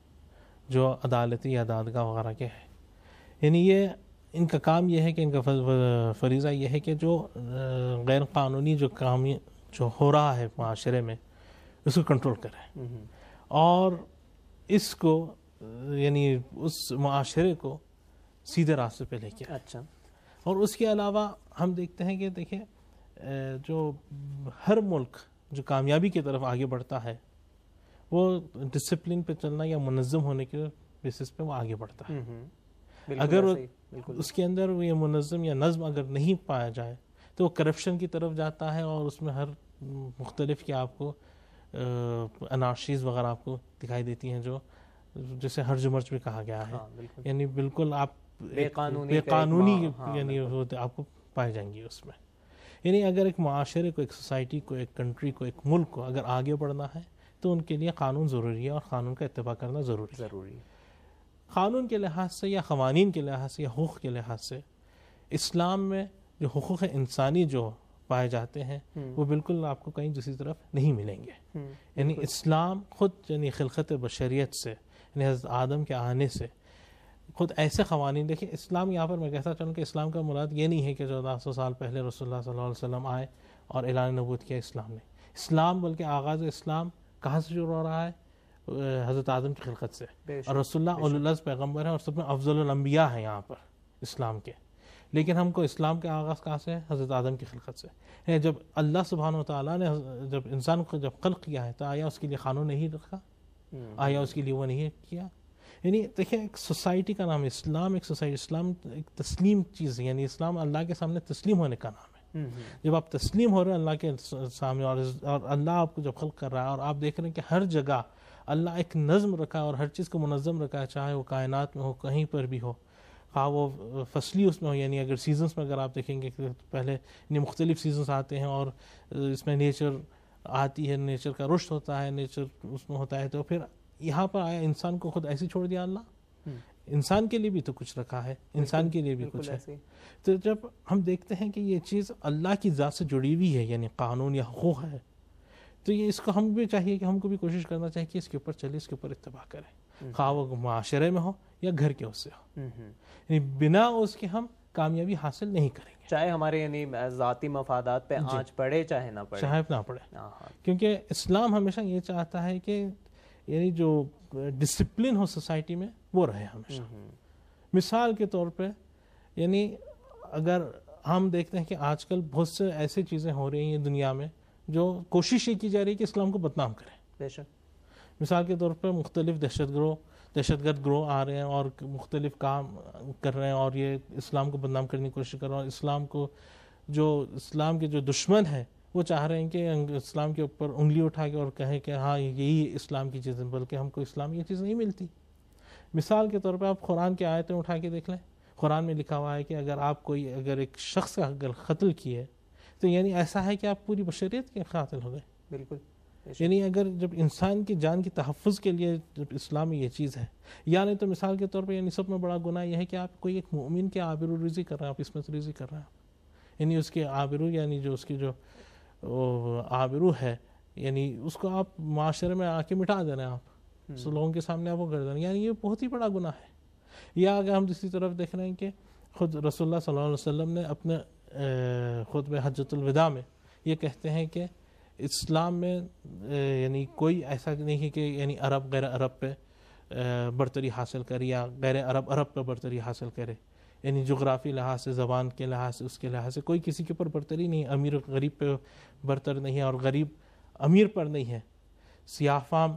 جو عدالتی یا دادگاہ وغیرہ کے ہے. یعنی یہ ان کا کام یہ ہے کہ ان کا فریضہ یہ ہے کہ جو غیر قانونی جو کام جو ہو رہا ہے معاشرے میں اس کو کنٹرول کریں اور اس کو یعنی اس معاشرے کو سیدھے راستے پہ لے کے. اچھا. اور اس کے علاوہ ہم دیکھتے ہیں کہ دیکھیں جو ہر ملک جو کامیابی کی طرف آگے بڑھتا ہے وہ ڈسپلن پہ چلنا یا منظم ہونے کے بیسس پہ وہ آگے بڑھتا ہے. اگر اس کے اندر یہ منظم یا نظم اگر نہیں پایا جائے تو وہ کرپشن کی طرف جاتا ہے اور اس میں ہر مختلف کی آپ کو انارشیز وغیرہ آپ کو دکھائی دیتی ہیں جو جیسے ہرج مرج بھی کہا گیا ہے. یعنی بالکل آپ بے قانونی یعنی آپ کو پائی جائیں گی اس میں. یعنی اگر ایک معاشرے کو، ایک سوسائٹی کو، ایک کنٹری کو، ایک ملک کو اگر آگے بڑھنا ہے تو ان کے لیے قانون ضروری ہے اور قانون کا اتباع کرنا ضروری ضروری ہے. قانون کے لحاظ سے یا قوانین کے لحاظ سے یا حقوق کے لحاظ سے اسلام میں جو حقوق انسانی جو پائے جاتے ہیں وہ بالکل آپ کو کہیں دوسری طرف نہیں ملیں گے. یعنی اسلام خود یعنی خلقت بشریت سے، یعنی حضرت آدم کے آنے سے خود ایسے قوانین دیکھیں. اسلام یہاں پر میں کہتا چاہوں کہ اسلام کا مراد یہ نہیں ہے کہ چودہ سو سال پہلے رسول اللہ صلی اللہ علیہ وسلم آئے اور اعلان نبوت کیا اسلام نے. اسلام بلکہ آغاز اسلام کہاں سے شروع ہو رہا ہے؟ حضرت آدم کی خلقت سے. اور رسول اللہ اولو العزم پیغمبر ہیں اور سب میں افضل الانبیاء ہیں یہاں پر اسلام کے. لیکن ہم کو اسلام کا آغاز کہاں سے ہے؟ حضرت آدم کی خلقت سے. جب اللہ سبحانہ و تعالیٰ نے جب انسان کو جب خلق کیا ہے تو آیا اس کے لیے قانون نہیں رکھا؟ آیا اس کے لیے وہ نہیں کیا؟ یعنی دیکھیں ایک سوسائٹی کا نام اسلام، ایک سوسائٹی اسلام ایک تسلیم چیز ہے. یعنی اسلام اللہ کے سامنے تسلیم ہونے کا نام ہے. جب آپ تسلیم ہو رہے ہیں اللہ کے سامنے اور اللہ آپ کو جب خلق کر رہا ہے اور آپ دیکھ رہے ہیں کہ ہر جگہ اللہ ایک نظم رکھا اور ہر چیز کو منظم رکھا ہے, چاہے وہ کائنات میں ہو, کہیں پر بھی ہو, خواہ وہ فصلی اس میں ہو, یعنی اگر سیزنس میں اگر آپ دیکھیں گے کہ پہلے یعنی مختلف سیزنس آتے ہیں اور اس میں نیچر آتی ہے, نیچر کا رشد ہوتا ہے, نیچر اس میں ہوتا ہے, تو پھر یہاں پر آیا انسان کو خود ایسے چھوڑ دیا اللہ؟ انسان کے لیے بھی تو کچھ رکھا ہے, انسان کے لیے بھی کچھ ہے. تو جب ہم دیکھتے ہیں کہ یہ چیز اللہ کی ذات سے جڑی ہوئی ہے, یعنی قانون یا حقوق ہے, تو یہ اس کو ہم بھی چاہیے کہ ہم کو بھی کوشش کرنا چاہیے کہ اس کے اوپر چلے, اس کے اوپر اتباع کریں, خواہ وہ معاشرے میں ہو یا گھر کے اس سے ہو, یعنی بنا اس کے ہم کامیابی حاصل نہیں کریں گے, چاہے ہمارے یعنی ذاتی مفادات پہ آنچ پڑے چاہے نہ پڑے, چاہے نہ پڑے. کیونکہ اسلام ہمیشہ یہ چاہتا ہے کہ یعنی جو ڈسپلن ہو سوسائٹی میں وہ رہے ہمیشہ. مثال کے طور پہ یعنی اگر ہم دیکھتے ہیں کہ آج کل بہت سے ایسی چیزیں ہو رہی ہیں دنیا میں جو کوشش یہ کی جا رہی ہے کہ اسلام کو بدنام کریں. بے شک. مثال کے طور پہ مختلف دہشت گروہ دہشت گرد گروہ آ رہے ہیں اور مختلف کام کر رہے ہیں اور یہ اسلام کو بدنام کرنے کی کوشش کر رہے ہیں, اور اسلام کو جو اسلام کے جو دشمن ہیں وہ چاہ رہے ہیں کہ اسلام کے اوپر انگلی اٹھا کے اور کہیں کہ ہاں یہی اسلام کی چیزیں, بلکہ ہم کو اسلام یہ چیز نہیں ملتی. مثال کے طور پہ آپ قرآن کی آیتیں اٹھا کے دیکھ لیں, قرآن میں لکھا ہوا ہے کہ اگر آپ کوئی اگر ایک شخص کا اگر قتل کیے تو یعنی ایسا ہے کہ آپ پوری بشریت کے قاتل ہو گئے. بالکل. یعنی اگر جب انسان کی جان کی تحفظ کے لیے جب اسلام میں یہ چیز ہے, یعنی تو مثال کے طور پہ یعنی سب میں بڑا گناہ یہ ہے کہ آپ کوئی ایک مومن کے آبرو ریزی کر رہے ہیں, آپ اس میں سے ریزی کر رہے ہیں, یعنی اس کے آبرو یعنی جو اس کی جو آبرو ہے یعنی اس کو آپ معاشرے میں آ کے مٹا دے رہے ہیں, آپ سو لوگوں کے سامنے آپ وہ کر دے رہے ہیں, یعنی یہ بہت ہی بڑا گناہ ہے. یا اگر ہم دوسری طرف دیکھ رہے ہیں کہ خود رسول اللہ صلی اللہ علیہ وسلم نے اپنے خطبہ حجۃ الوداع میں یہ کہتے ہیں کہ اسلام میں یعنی کوئی ایسا نہیں ہے کہ یعنی عرب غیر عرب پہ برتری حاصل کرے یا غیر عرب عرب پہ برتری حاصل کرے, یعنی جغرافی لحاظ سے, زبان کے لحاظ سے, اس کے لحاظ سے کوئی کسی کے اوپر برتری نہیں, امیر غریب پہ برتر نہیں ہے اور غریب امیر پر نہیں ہے, سیاہ فام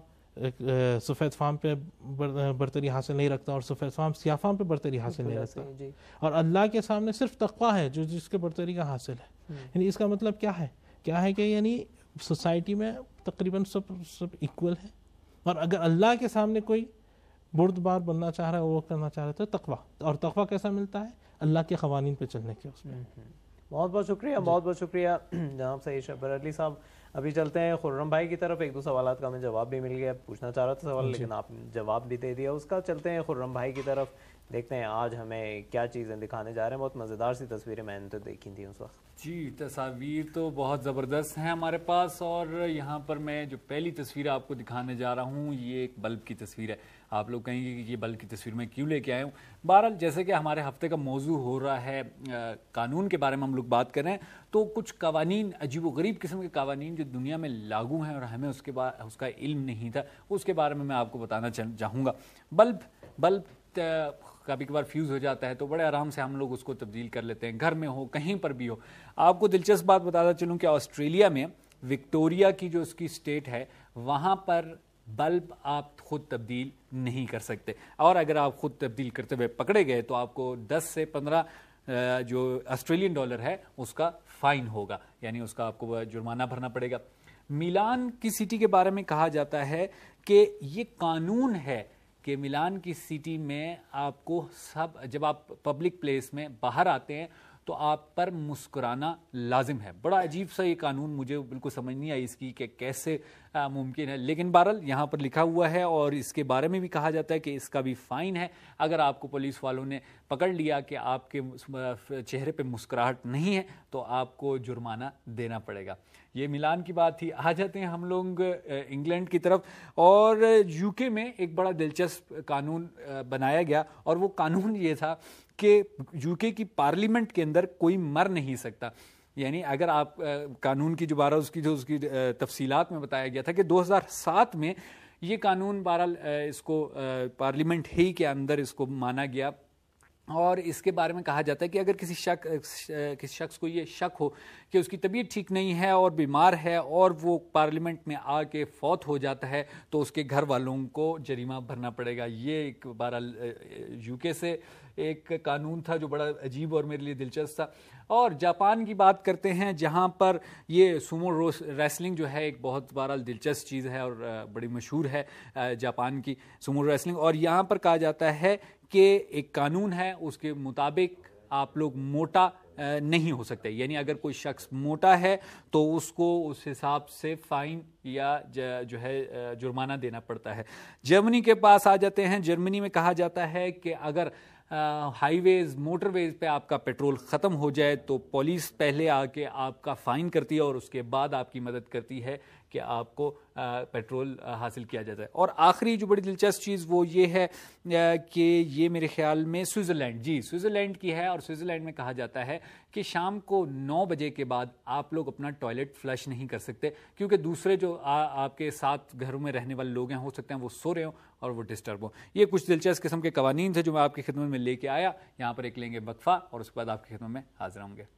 سفید فام پہ برتری حاصل نہیں رکھتا اور سفید فام سیاہ فام پہ برتری حاصل نہیں رکھتا, اور اللہ کے سامنے صرف تقویٰ ہے جو جس کے برتری کا حاصل ہے. یعنی اس کا مطلب کیا ہے کیا ہے کہ یعنی سوسائٹی میں تقریباً سب سب ایکول ہے, اور اگر اللہ کے سامنے کوئی بردبار بننا چاہ رہا ہے وہ کرنا چاہ رہا ہے تو تقویٰ, اور تقویٰ کیسا ملتا ہے؟ اللہ کے قوانین پہ چلنے کے اس میں. بہت بہت شکریہ بہت بہت شکریہ جناب سعید شبیر علی صاحب. ابھی چلتے ہیں خرم بھائی کی طرف, ایک دو سوالات کا ہمیں جواب بھی مل گیا, پوچھنا چاہ رہا تھا سوال لیکن آپ نے جواب بھی دے دیا اس کا. چلتے ہیں خرم بھائی کی طرف, دیکھتے ہیں آج ہمیں کیا چیزیں دکھانے جا رہے ہیں. بہت مزیدار سی تصویریں میں نے تو دیکھی تھیں اس وقت. جی تصاویر تو بہت زبردست ہیں ہمارے پاس, اور یہاں پر میں جو پہلی تصویر آپ کو دکھانے جا رہا ہوں یہ ایک بلب کی تصویر ہے. آپ لوگ کہیں گے کہ یہ بلب کی تصویر میں کیوں لے کے آئے ہوں. بہرحال جیسے کہ ہمارے ہفتے کا موضوع ہو رہا ہے قانون کے بارے میں ہم لوگ بات کر رہے ہیں, تو کچھ قوانین عجیب و غریب قسم کے قوانین جو دنیا میں لاگو ہیں اور ہمیں اس کے بعد اس کا علم نہیں تھا, اس کے بارے میں میں آپ کو بتانا چاہوں گا. بلب بلب کبھی کبھار فیوز ہو جاتا ہے تو بڑے آرام سے ہم لوگ اس کو تبدیل کر لیتے ہیں, گھر میں ہو کہیں پر بھی ہو. آپ کو دلچسپ بات بتاتا چلوں کہ آسٹریلیا میں وکٹوریا کی جو اس کی اسٹیٹ ہے وہاں پر بلب آپ خود تبدیل نہیں کر سکتے, اور اگر آپ خود تبدیل کرتے ہوئے پکڑے گئے تو آپ کو دس سے پندرہ جو آسٹریلین ڈالر ہے اس کا فائن ہوگا, یعنی اس کا آپ کو جرمانہ بھرنا پڑے گا. میلان کی سٹی کے بارے میں کہا جاتا ہے کہ یہ قانون ہے کہ میلان کی سٹی میں آپ کو سب جب آپ پبلک پلیس میں باہر آتے ہیں تو آپ پر مسکرانا لازم ہے. بڑا عجیب سا یہ قانون, مجھے بالکل سمجھ نہیں آئی اس کی کہ کیسے ممکن ہے, لیکن بہرحال یہاں پر لکھا ہوا ہے, اور اس کے بارے میں بھی کہا جاتا ہے کہ اس کا بھی فائن ہے. اگر آپ کو پولیس والوں نے پکڑ لیا کہ آپ کے چہرے پہ مسکراہٹ نہیں ہے تو آپ کو جرمانہ دینا پڑے گا. یہ میلان کی بات تھی. آ جاتے ہیں ہم لوگ انگلینڈ کی طرف, اور یو کے میں ایک بڑا دلچسپ قانون بنایا گیا, اور وہ قانون یہ تھا کہ یو کے کی پارلیمنٹ کے اندر کوئی مر نہیں سکتا. یعنی اگر آپ قانون کی جو بارہ اس کی جو اس کی تفصیلات میں بتایا گیا تھا کہ دو ہزار سات میں یہ قانون بہرحال اس کو پارلیمنٹ ہی کے اندر اس کو مانا گیا اور اس کے بارے میں کہا جاتا ہے کہ اگر کسی شک کسی شخص کو یہ شک ہو کہ اس کی طبیعت ٹھیک نہیں ہے اور بیمار ہے اور وہ پارلیمنٹ میں آ کے فوت ہو جاتا ہے تو اس کے گھر والوں کو جریمہ بھرنا پڑے گا. یہ ایک بہرحال یو کے سے ایک قانون تھا جو بڑا عجیب اور میرے لیے دلچسپ تھا. اور جاپان کی بات کرتے ہیں جہاں پر یہ سومو ریسلنگ جو ہے ایک بہت بہرحال دلچسپ چیز ہے اور بڑی مشہور ہے جاپان کی سومو ریسلنگ. اور یہاں پر کہا جاتا ہے کہ ایک قانون ہے اس کے مطابق آپ لوگ موٹا نہیں ہو سکتے, یعنی اگر کوئی شخص موٹا ہے تو اس کو اس حساب سے فائن یا جو ہے جرمانہ دینا پڑتا ہے. جرمنی کے پاس آ جاتے ہیں. جرمنی میں کہا جاتا ہے کہ اگر ہائی ویز موٹر ویز پہ آپ کا پیٹرول ختم ہو جائے تو پولیس پہلے آ کے آپ کا فائن کرتی ہے اور اس کے بعد آپ کی مدد کرتی ہے کہ آپ کو پیٹرول حاصل کیا جاتا ہے. اور آخری جو بڑی دلچسپ چیز وہ یہ ہے کہ یہ میرے خیال میں سوئٹزرلینڈ جی سوئٹزرلینڈ کی ہے. اور سوئٹزرلینڈ میں کہا جاتا ہے کہ شام کو نو بجے کے بعد آپ لوگ اپنا ٹوائلٹ فلش نہیں کر سکتے کیونکہ دوسرے جو آپ کے ساتھ گھروں میں رہنے والے لوگ ہیں ہو سکتے ہیں وہ سو رہے ہوں اور وہ ڈسٹرب ہوں. یہ کچھ دلچسپ قسم کے قوانین تھے جو میں آپ کی خدمت میں لے کے آیا. یہاں پر ایک لیں گے وقفہ اور اس کے بعد آپ کی خدمت میں حاضر ہوں گے.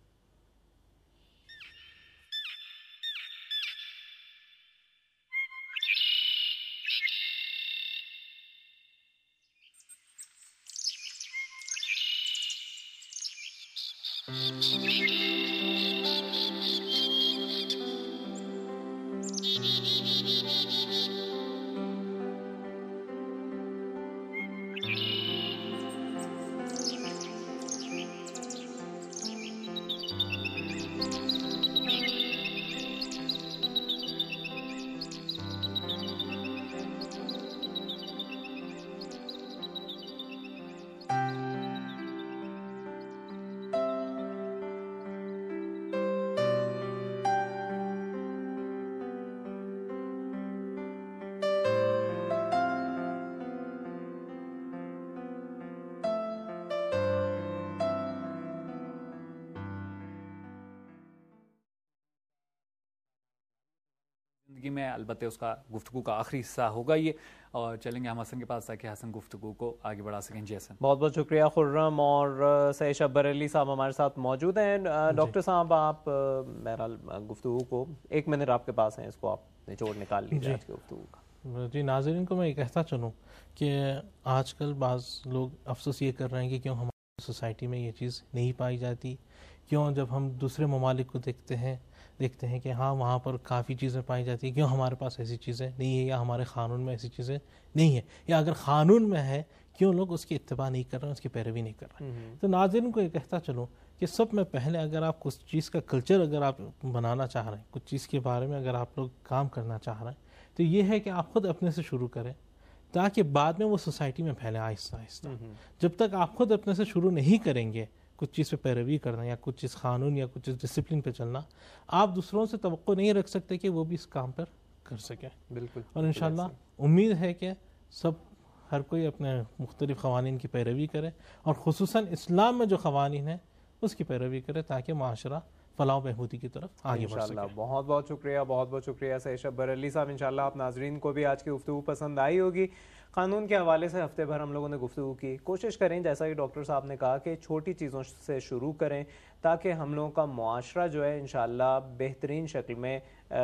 زندگی میں البتہ اس کا گفتگو کا آخری حصہ ہوگا یہ, اور چلیں گے ہم حسن کے پاس تاکہ حسن گفتگو کو آگے بڑھا سکیں. جی حسن. بہت بہت شکریہ خرم. اور سید شبر علی صاحب ہمارے ساتھ موجود ہیں. ڈاکٹر صاحب آپ بہرحال گفتگو کو ایک منٹ آپ کے پاس ہیں, اس کو آپ نچوڑ نکال لیجیے آج کی گفتگو کا. جی ناظرین کو میں یہ کہتا چلوں کہ آج کل بعض لوگ افسوس یہ کر رہے ہیں کہ کیوں ہماری سوسائٹی میں یہ چیز نہیں پائی جاتی, کیوں جب ہم دوسرے ممالک کو دیکھتے ہیں دیکھتے ہیں کہ ہاں وہاں پر کافی چیزیں پائی جاتی ہیں, کیوں ہمارے پاس ایسی چیزیں نہیں ہیں یا ہمارے قانون میں ایسی چیزیں نہیں ہیں, یا اگر قانون میں ہے کیوں لوگ اس کی اتباع نہیں کر رہے ہیں, اس کی پیروی نہیں کر رہے ہیں. تو ناظرین کو یہ کہتا چلوں کہ سب میں پہلے اگر آپ کچھ چیز کا کلچر اگر آپ بنانا چاہ رہے ہیں, کچھ چیز کے بارے میں اگر آپ لوگ کام کرنا چاہ رہے ہیں تو یہ ہے کہ آپ خود اپنے سے شروع کریں تاکہ بعد میں وہ سوسائٹی میں پھیلے آہستہ آہستہ. جب تک آپ خود اپنے سے شروع نہیں کریں گے کچھ چیز پہ پیروی کرنا یا کچھ چیز قانون یا کچھ چیز ڈسپلن پہ چلنا, آپ دوسروں سے توقع نہیں رکھ سکتے کہ وہ بھی اس کام پر کر سکیں. بالکل. اور انشاءاللہ امید ہے کہ سب ہر کوئی اپنے مختلف قوانین کی پیروی کرے اور خصوصاً اسلام میں جو قوانین ہیں اس کی پیروی کرے تاکہ معاشرہ فلاح و بہبودی کی طرف آگے بڑھ سکے. بہت بہت شکریہ, بہت بہت شکریہ سید شبر علی صاحب. انشاءاللہ آپ ناظرین کو بھی آج کی گفتگو پسند آئی ہوگی. قانون کے حوالے سے ہفتے بھر ہم لوگوں نے گفتگو کی. کوشش کریں جیسا کہ ڈاکٹر صاحب نے کہا کہ چھوٹی چیزوں سے شروع کریں تاکہ ہم لوگوں کا معاشرہ جو ہے انشاءاللہ بہترین شکل میں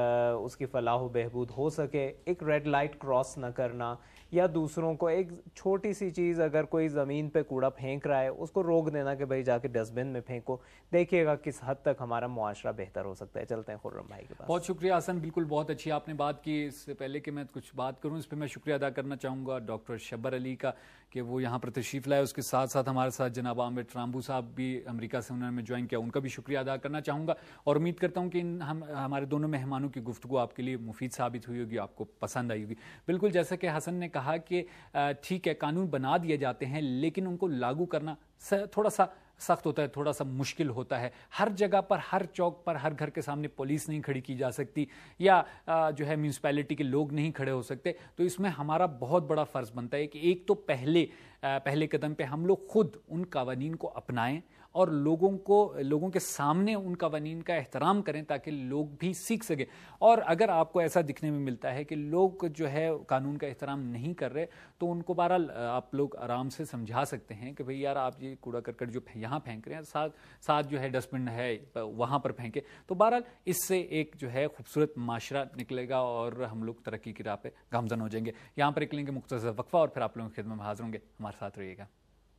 اس کی فلاح و بہبود ہو سکے. ایک ریڈ لائٹ کراس نہ کرنا یا دوسروں کو ایک چھوٹی سی چیز, اگر کوئی زمین پہ کوڑا پھینک رہا ہے اس کو روک دینا کہ بھائی جا کے ڈسٹ بن میں پھینکو. دیکھیے گا کس حد تک ہمارا معاشرہ بہتر ہو سکتا ہے. چلتے ہیں خرم بھائی کے پاس. بہت شکریہ حسن, بالکل بہت اچھی آپ نے بات کی. اس سے پہلے کہ میں کچھ بات کروں اس پہ میں شکریہ ادا کرنا چاہوں گا ڈاکٹر شبر علی کا کہ وہ یہاں پر تشریف لائے. اس کے ساتھ ساتھ ہمارے ساتھ جناب عامر ٹرامبو صاحب بھی امریکہ سے انہوں نے جوائن کیا, ان کا بھی شکریہ ادا کرنا چاہوں گا. اور امید کرتا ہوں کہ ہم ہمارے دونوں مہمانوں کی گفتگو آپ کے لیے مفید ثابت ہوئی ہوگی, آپ کو پسند آئی ہوگی. بالکل جیسا کہ حسن نے کہا کہ ٹھیک ہے قانون بنا دیے جاتے ہیں لیکن ان کو لاگو کرنا تھوڑا سا سخت ہوتا ہے, تھوڑا سا مشکل ہوتا ہے. ہر جگہ پر, ہر چوک پر, ہر گھر کے سامنے پولیس نہیں کھڑی کی جا سکتی یا جو ہے میونسپیلٹی کے لوگ نہیں کھڑے ہو سکتے. تو اس میں ہمارا بہت بڑا فرض بنتا ہے کہ ایک تو پہلے پہلے قدم پہ ہم لوگ خود ان قوانین کو اپنائیں اور لوگوں کو لوگوں کے سامنے ان قوانین کا احترام کریں تاکہ لوگ بھی سیکھ سکیں. اور اگر آپ کو ایسا دکھنے میں ملتا ہے کہ لوگ جو ہے قانون کا احترام نہیں کر رہے تو ان کو بہرحال آپ لوگ آرام سے سمجھا سکتے ہیں کہ بھئی یار آپ یہ کوڑا کرکٹ جو یہاں پھینک رہے ہیں ساتھ ساتھ جو ہے ڈسٹ بن ہے وہاں پر پھینکے. تو بہرحال اس سے ایک جو ہے خوبصورت معاشرہ نکلے گا اور ہم لوگ ترقی کی راہ پہ گامزن ہو جائیں گے. یہاں پر ایک لیں گے مختصر وقفہ اور پھر آپ لوگوں کی خدمت میں حاضر ہوں گے. ہمارے ساتھ رہیے گا.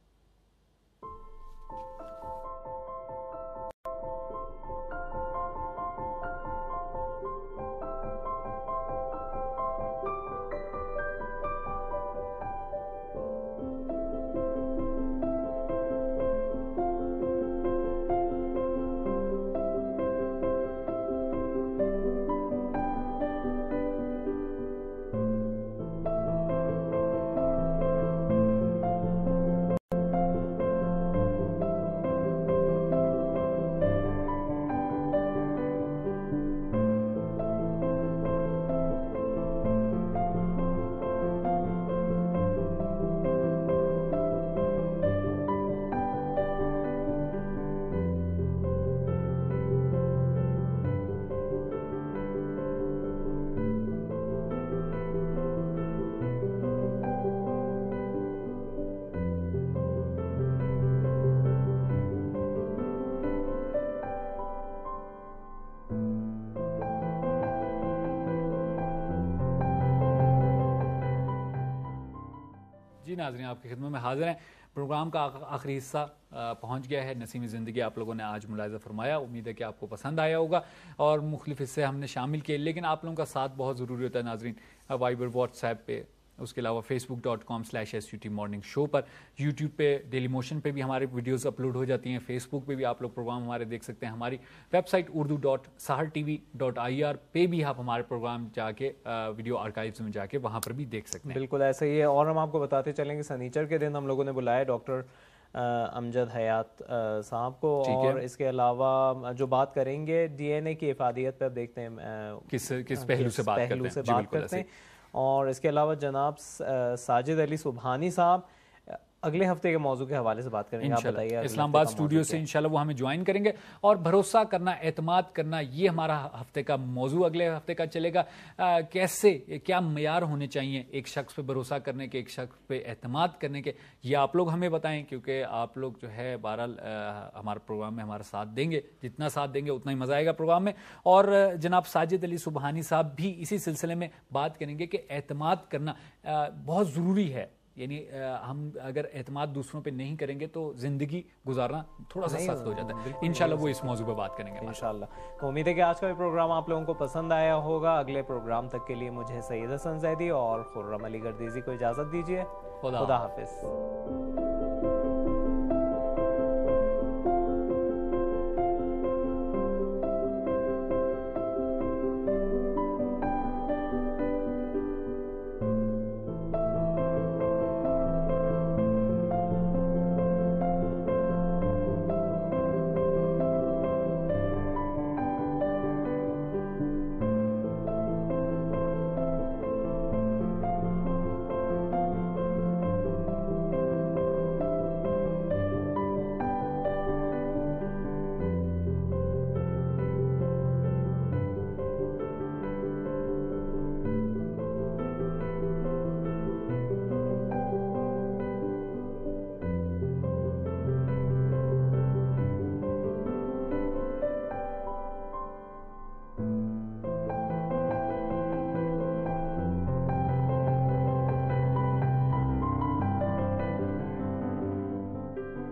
جی ناظرین آپ کی خدمت میں حاضر ہیں. پروگرام کا آخری حصہ پہنچ گیا ہے. نسیم زندگی آپ لوگوں نے آج ملاحظہ فرمایا. امید ہے کہ آپ کو پسند آیا ہوگا اور مختلف حصے ہم نے شامل کیے. لیکن آپ لوگوں کا ساتھ بہت ضروری ہوتا ہے ناظرین. وائبر واٹس ایپ پہ, اس کے علاوہ Facebook dot com slash S U T morning show پر, یوٹیوب پہ ڈیلی موشن پہ بھی ہمارے ویڈیوز اپلوڈ ہو جاتی ہیں. فیس بک پہ بھی آپ لوگ پروگرام ہمارے دیکھ سکتے ہیں. ہماری website Urdu dot Sahar TV dot I R پہ بھی آپ ہمارے پروگرام جا کے ویڈیو آرکائیوز میں جا کے وہاں پر بھی دیکھ سکتے ہیں. بالکل ایسا ہی ہے. اور ہم آپ کو بتاتے چلیں کہ سنیچر کے دن ہم لوگوں نے بلایا ڈاکٹر امجد حیات صاحب کو, اور اس کے علاوہ جو بات کریں گے ڈی این اے کی افادیت پہ. اب دیکھتے ہیں کس کس پہلو سے بات کرتے ہیں. بات کرتے ہیں. اور اس کے علاوہ جناب ساجد علی سبحانی صاحب اگلے ہفتے کے موضوع کے حوالے سے بات کریں گے. آپ بتائیے. اسلام آباد اسٹوڈیو سے انشاءاللہ وہ ہمیں جوائن کریں گے. اور بھروسہ کرنا, اعتماد کرنا, یہ ہمارا ہفتے کا موضوع اگلے ہفتے کا چلے گا. کیسے, کیا معیار ہونے چاہیے ایک شخص پہ بھروسہ کرنے کے, ایک شخص پہ اعتماد کرنے کے, یہ آپ لوگ ہمیں بتائیں, کیونکہ آپ لوگ جو ہے بہرحال ہمارے پروگرام میں ہمارا ساتھ دیں گے. جتنا ساتھ دیں گے اتنا ہی مزہ آئے گا پروگرام میں. اور جناب ساجد علی سبحانی صاحب بھی اسی سلسلے میں بات کریں گے کہ اعتماد کرنا بہت ضروری ہے. یعنی ہم اگر اعتماد دوسروں پہ نہیں کریں گے تو زندگی گزارنا تھوڑا سا سخت ہو جاتا ہے. انشاءاللہ وہ اس موضوع پہ بات کریں گے انشاءاللہ. تو امید ہے کہ آج کا بھی پروگرام آپ لوگوں کو پسند آیا ہوگا. اگلے پروگرام تک کے لیے مجھے سید حسن زیدی اور خرم علی گردیزی کو اجازت دیجیے. خدا حافظ.